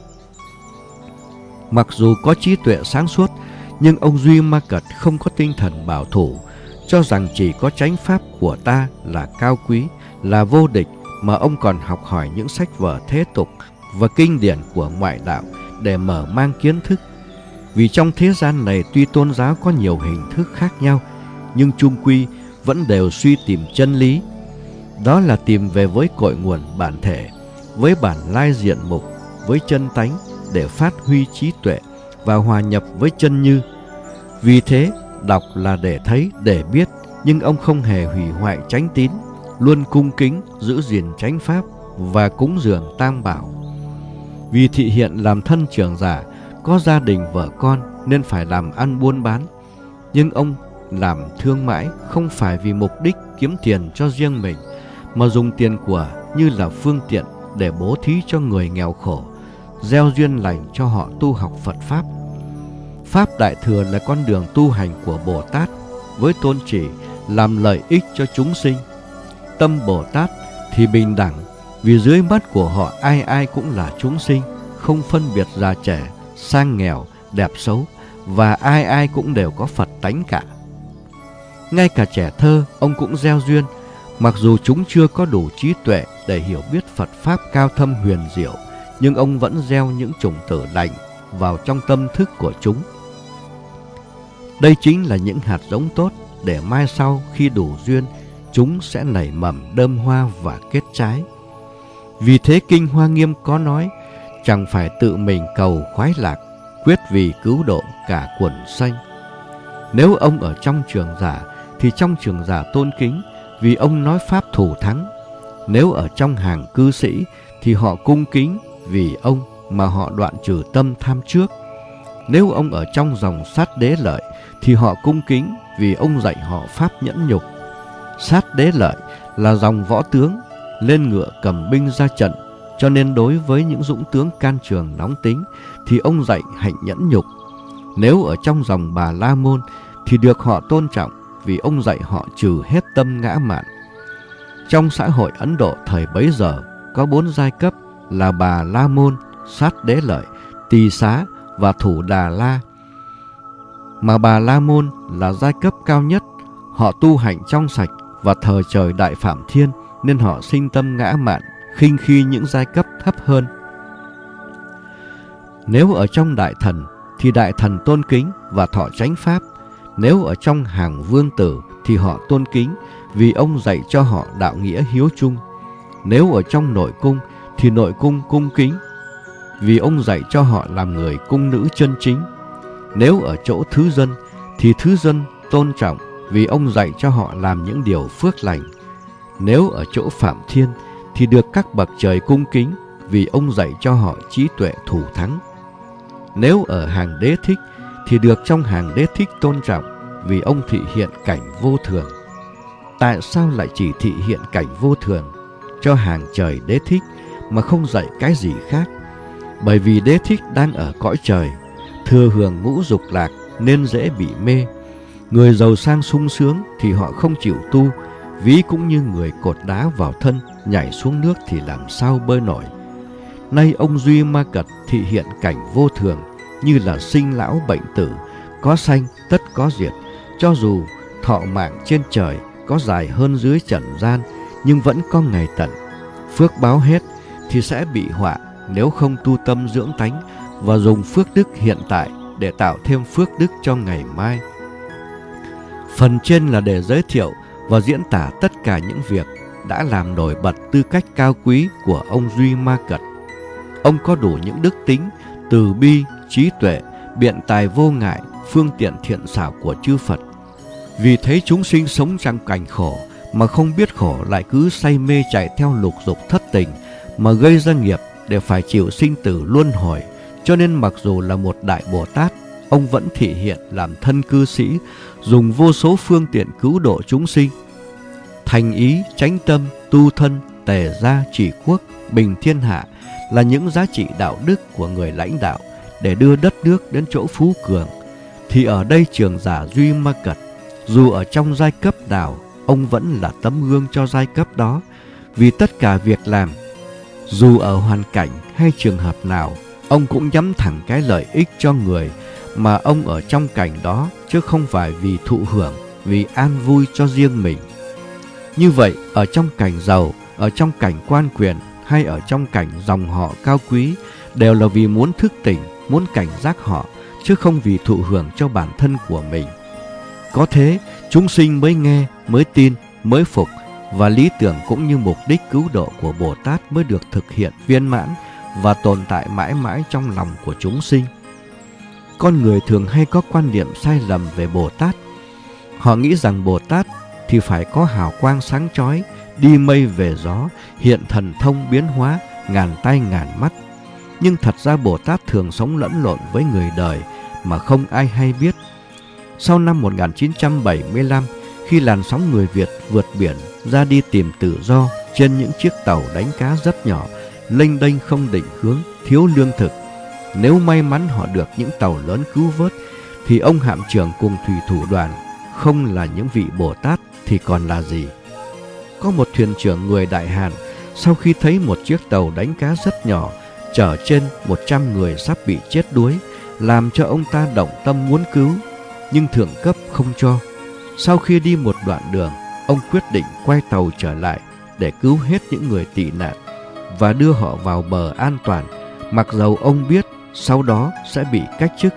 Mặc dù có trí tuệ sáng suốt, nhưng ông Duy Ma Cật không có tinh thần bảo thủ, cho rằng chỉ có chánh pháp của ta là cao quý, là vô địch, mà ông còn học hỏi những sách vở thế tục và kinh điển của ngoại đạo để mở mang kiến thức. Vì trong thế gian này tuy tôn giáo có nhiều hình thức khác nhau, nhưng chung quy vẫn đều suy tìm chân lý. Đó là tìm về với cội nguồn bản thể, với bản lai diện mục, với chân tánh, để phát huy trí tuệ và hòa nhập với chân như. Vì thế, đọc là để thấy, để biết, nhưng ông không hề hủy hoại chánh tín, luôn cung kính, giữ gìn chánh pháp và cúng dường tam bảo. Vì thị hiện làm thân trưởng giả, có gia đình vợ con nên phải làm ăn buôn bán, nhưng ông làm thương mãi không phải vì mục đích kiếm tiền cho riêng mình, mà dùng tiền của như là phương tiện để bố thí cho người nghèo khổ, gieo duyên lành cho họ tu học Phật Pháp. Pháp Đại Thừa là con đường tu hành của Bồ Tát với tôn chỉ làm lợi ích cho chúng sinh. Tâm Bồ Tát thì bình đẳng, vì dưới mắt của họ ai ai cũng là chúng sinh, không phân biệt già trẻ, sang nghèo, đẹp xấu, và ai ai cũng đều có Phật tánh cả. Ngay cả trẻ thơ ông cũng gieo duyên, mặc dù chúng chưa có đủ trí tuệ để hiểu biết Phật Pháp cao thâm huyền diệu, nhưng ông vẫn gieo những chủng tử lành vào trong tâm thức của chúng. Đây chính là những hạt giống tốt để mai sau khi đủ duyên, chúng sẽ nảy mầm đơm hoa và kết trái. Vì thế Kinh Hoa Nghiêm có nói, chẳng phải tự mình cầu khoái lạc, quyết vì cứu độ cả quần sanh. Nếu ông ở trong trường giả thì trong trường giả tôn kính, vì ông nói pháp thủ thắng. Nếu ở trong hàng cư sĩ thì họ cung kính, vì ông mà họ đoạn trừ tâm tham trước. Nếu ông ở trong dòng Sát Đế Lợi thì họ cung kính, vì ông dạy họ pháp nhẫn nhục. Sát Đế Lợi là dòng võ tướng, lên ngựa cầm binh ra trận, cho nên đối với những dũng tướng can trường nóng tính thì ông dạy hạnh nhẫn nhục. Nếu ở trong dòng Bà La Môn thì được họ tôn trọng, vì ông dạy họ trừ hết tâm ngã mạn. Trong xã hội Ấn Độ thời bấy giờ có bốn giai cấp là Bà La Môn, Sát Đế Lợi, Tỳ Xá và Thủ Đà La. Mà Bà La Môn là giai cấp cao nhất, họ tu hành trong sạch và thờ trời Đại Phạm Thiên, nên họ sinh tâm ngã mạn, khinh khi những giai cấp thấp hơn. Nếu ở trong Đại Thần thì Đại Thần tôn kính và thọ chánh pháp. Nếu ở trong hàng vương tử thì họ tôn kính, vì ông dạy cho họ đạo nghĩa hiếu chung. Nếu ở trong nội cung thì nội cung cung kính, vì ông dạy cho họ làm người cung nữ chân chính. Nếu ở chỗ thứ dân thì thứ dân tôn trọng, vì ông dạy cho họ làm những điều phước lành. Nếu ở chỗ Phạm Thiên thì được các bậc trời cung kính, vì ông dạy cho họ trí tuệ thủ thắng. Nếu ở hàng Đế Thích thì được trong hàng Đế Thích tôn trọng, vì ông thị hiện cảnh vô thường. Tại sao lại chỉ thị hiện cảnh vô thường cho hàng trời Đế Thích mà không dạy cái gì khác? Bởi vì Đế Thích đang ở cõi trời, thừa hưởng ngũ dục lạc nên dễ bị mê. Người giàu sang sung sướng thì họ không chịu tu, ví cũng như người cột đá vào thân, nhảy xuống nước thì làm sao bơi nổi. Nay ông Duy Ma Cật thị hiện cảnh vô thường, như là sinh lão bệnh tử, có sanh tất có diệt. Cho dù thọ mạng trên trời có dài hơn dưới trần gian, nhưng vẫn có ngày tận. Phước báo hết thì sẽ bị họa nếu không tu tâm dưỡng tánh và dùng phước đức hiện tại để tạo thêm phước đức cho ngày mai. Phần trên là để giới thiệu và diễn tả tất cả những việc đã làm nổi bật tư cách cao quý của ông Duy Ma Cật. Ông có đủ những đức tính từ bi, trí tuệ, biện tài vô ngại, phương tiện thiện xảo của chư Phật. Vì thấy chúng sinh sống trong cảnh khổ mà không biết khổ, lại cứ say mê chạy theo lục dục thất tình mà gây ra nghiệp để phải chịu sinh tử luân hồi, cho nên mặc dù là một đại Bồ Tát, ông vẫn thị hiện làm thân cư sĩ, dùng vô số phương tiện cứu độ chúng sinh. Thành ý, chánh tâm, tu thân, tề gia, trị quốc, bình thiên hạ là những giá trị đạo đức của người lãnh đạo để đưa đất nước đến chỗ phú cường. Thì ở đây trường giả Duy Ma Cật, dù ở trong giai cấp nào, ông vẫn là tấm gương cho giai cấp đó. Vì tất cả việc làm, dù ở hoàn cảnh hay trường hợp nào, ông cũng nhắm thẳng cái lợi ích cho người mà ông ở trong cảnh đó, chứ không phải vì thụ hưởng, vì an vui cho riêng mình. Như vậy, ở trong cảnh giàu, ở trong cảnh quan quyền hay ở trong cảnh dòng họ cao quý, đều là vì muốn thức tỉnh, muốn cảnh giác họ, chứ không vì thụ hưởng cho bản thân của mình. Có thế, chúng sinh mới nghe, mới tin, mới phục, và lý tưởng cũng như mục đích cứu độ của Bồ Tát mới được thực hiện viên mãn và tồn tại mãi mãi trong lòng của chúng sinh. Con người thường hay có quan niệm sai lầm về Bồ Tát. Họ nghĩ rằng Bồ Tát thì phải có hào quang sáng chói, đi mây về gió, hiện thần thông biến hóa, ngàn tay ngàn mắt. Nhưng thật ra Bồ Tát thường sống lẫn lộn với người đời mà không ai hay biết. Sau năm một nghìn chín trăm bảy mươi lăm, khi làn sóng người Việt vượt biển ra đi tìm tự do trên những chiếc tàu đánh cá rất nhỏ, lênh đênh không định hướng, thiếu lương thực, nếu may mắn họ được những tàu lớn cứu vớt thì ông hạm trưởng cùng thủy thủ đoàn không là những vị Bồ Tát thì còn là gì? Có một thuyền trưởng người Đại Hàn, sau khi thấy một chiếc tàu đánh cá rất nhỏ chở trên một trăm người sắp bị chết đuối, làm cho ông ta động tâm muốn cứu, nhưng thượng cấp không cho. Sau khi đi một đoạn đường, ông quyết định quay tàu trở lại để cứu hết những người tị nạn và đưa họ vào bờ an toàn, mặc dầu ông biết sau đó sẽ bị cách chức.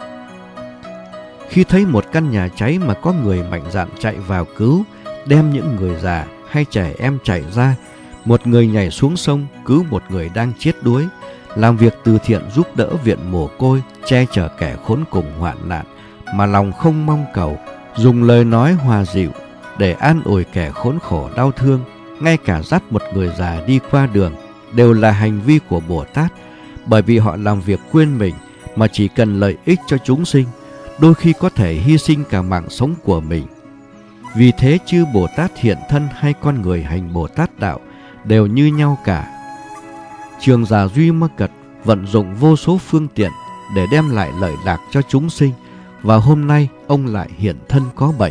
Khi thấy một căn nhà cháy mà có người mạnh dạn chạy vào cứu, đem những người già hay trẻ em chạy ra, một người nhảy xuống sông cứu một người đang chết đuối, làm việc từ thiện giúp đỡ viện mồ côi, che chở kẻ khốn cùng hoạn nạn, mà lòng không mong cầu, dùng lời nói hòa dịu để an ủi kẻ khốn khổ đau thương, ngay cả dắt một người già đi qua đường, đều là hành vi của Bồ Tát, bởi vì họ làm việc quên mình mà chỉ cần lợi ích cho chúng sinh, đôi khi có thể hy sinh cả mạng sống của mình. Vì thế chư Bồ Tát hiện thân hay con người hành Bồ Tát đạo đều như nhau cả. Trường giả Duy Ma Cật vận dụng vô số phương tiện để đem lại lợi lạc cho chúng sinh, và hôm nay ông lại hiện thân có bệnh.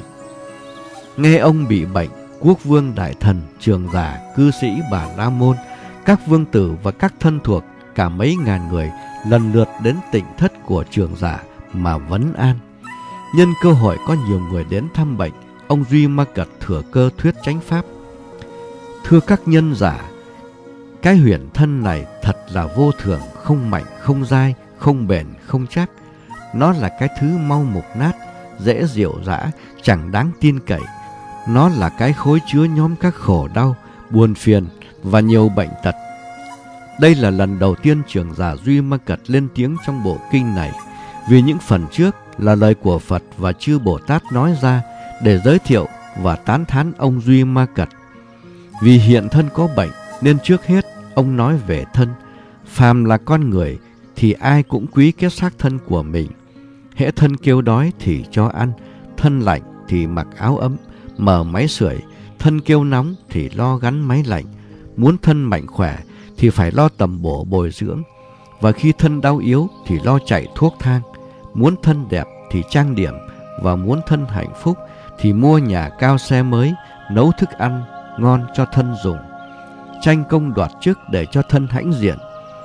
Nghe ông bị bệnh, quốc vương đại thần, trường giả, cư sĩ Bà La Môn, các vương tử và các thân thuộc, cả mấy ngàn người lần lượt đến tịnh thất của trường giả mà vấn an. Nhân cơ hội có nhiều người đến thăm bệnh, ông Duy Ma Cật thừa cơ thuyết chánh pháp. Thưa các nhân giả, cái huyền thân này thật là vô thường, không mạnh, không dai, không bền, không chắc. Nó là cái thứ mau mục nát, dễ diệu dã, chẳng đáng tin cậy. Nó là cái khối chứa nhóm các khổ đau, buồn phiền và nhiều bệnh tật. Đây là lần đầu tiên trưởng giả Duy Ma Cật lên tiếng trong bộ kinh này, vì những phần trước là lời của Phật và chư Bồ Tát nói ra để giới thiệu và tán thán ông Duy Ma Cật. Vì hiện thân có bệnh nên trước hết ông nói về thân. Phàm là con người thì ai cũng quý cái xác thân của mình. Hễ thân kêu đói thì cho ăn, thân lạnh thì mặc áo ấm, mở máy sưởi, thân kêu nóng thì lo gắn máy lạnh. Muốn thân mạnh khỏe thì phải lo tầm bổ bồi dưỡng, và khi thân đau yếu thì lo chạy thuốc thang. Muốn thân đẹp thì trang điểm, và muốn thân hạnh phúc thì mua nhà cao xe mới, nấu thức ăn ngon cho thân dùng, tranh công đoạt chức để cho thân hãnh diện.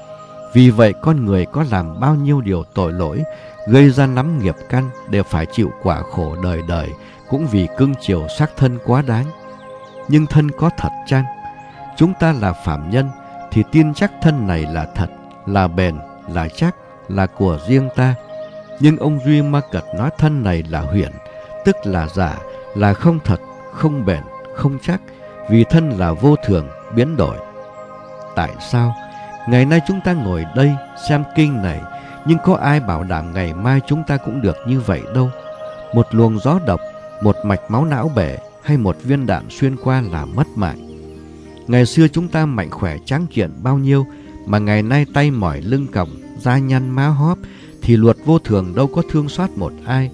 Vì vậy con người có làm bao nhiêu điều tội lỗi, gây ra lắm nghiệp căn, đều phải chịu quả khổ đời đời, cũng vì cưng chiều xác thân quá đáng. Nhưng thân có thật chăng? Chúng ta là phạm nhân thì tin chắc thân này là thật, là bền, là chắc, là của riêng ta. Nhưng ông Duy Ma Cật nói thân này là huyễn, tức là giả, là không thật, không bền, không chắc, vì thân là vô thường, biến đổi. Tại sao? Ngày nay chúng ta ngồi đây xem kinh này, nhưng có ai bảo đảm ngày mai chúng ta cũng được như vậy đâu. Một luồng gió độc, một mạch máu não bể hay một viên đạn xuyên qua là mất mạng. Ngày xưa chúng ta mạnh khỏe tráng kiện bao nhiêu, mà ngày nay tay mỏi lưng còng, da nhăn má hóp, thì luật vô thường đâu có thương xót một ai.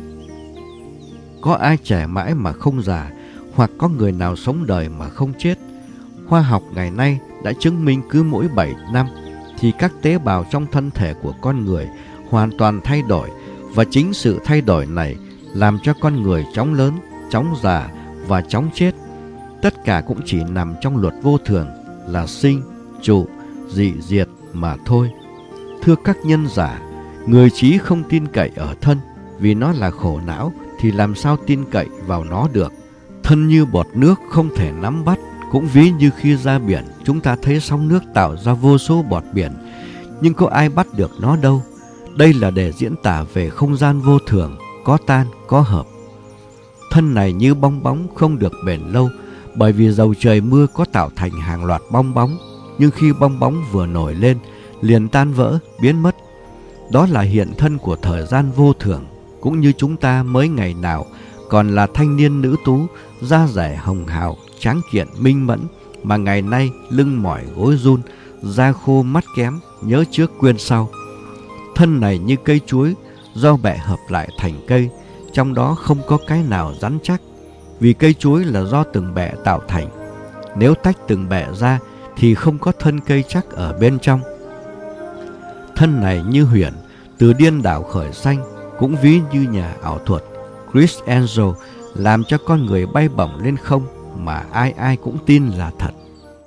Có ai trẻ mãi mà không già, hoặc có người nào sống đời mà không chết. Khoa học ngày nay đã chứng minh cứ mỗi bảy năm thì các tế bào trong thân thể của con người hoàn toàn thay đổi, và chính sự thay đổi này làm cho con người chóng lớn, chóng già và chóng chết. Tất cả cũng chỉ nằm trong luật vô thường, là sinh, trụ, dị diệt mà thôi. Thưa các nhân giả, người trí không tin cậy ở thân, vì nó là khổ não thì làm sao tin cậy vào nó được. Thân như bọt nước không thể nắm bắt, cũng ví như khi ra biển chúng ta thấy sóng nước tạo ra vô số bọt biển, nhưng có ai bắt được nó đâu. Đây là để diễn tả về không gian vô thường, có tan, có hợp. Thân này như bong bóng không được bền lâu, bởi vì dầu trời mưa có tạo thành hàng loạt bong bóng, nhưng khi bong bóng vừa nổi lên liền tan vỡ, biến mất. Đó là hiện thân của thời gian vô thường. Cũng như chúng ta mới ngày nào còn là thanh niên nữ tú, da dẻ hồng hào, tráng kiện minh mẫn, mà ngày nay lưng mỏi gối run, da khô mắt kém, nhớ trước quên sau. Thân này như cây chuối do bẹ hợp lại thành cây, trong đó không có cái nào rắn chắc, vì cây chuối là do từng bẹ tạo thành. Nếu tách từng bẹ ra thì không có thân cây chắc ở bên trong. Thân này như huyền, từ điên đảo khởi sanh, cũng ví như nhà ảo thuật Chris Angel làm cho con người bay bổng lên không mà ai ai cũng tin là thật.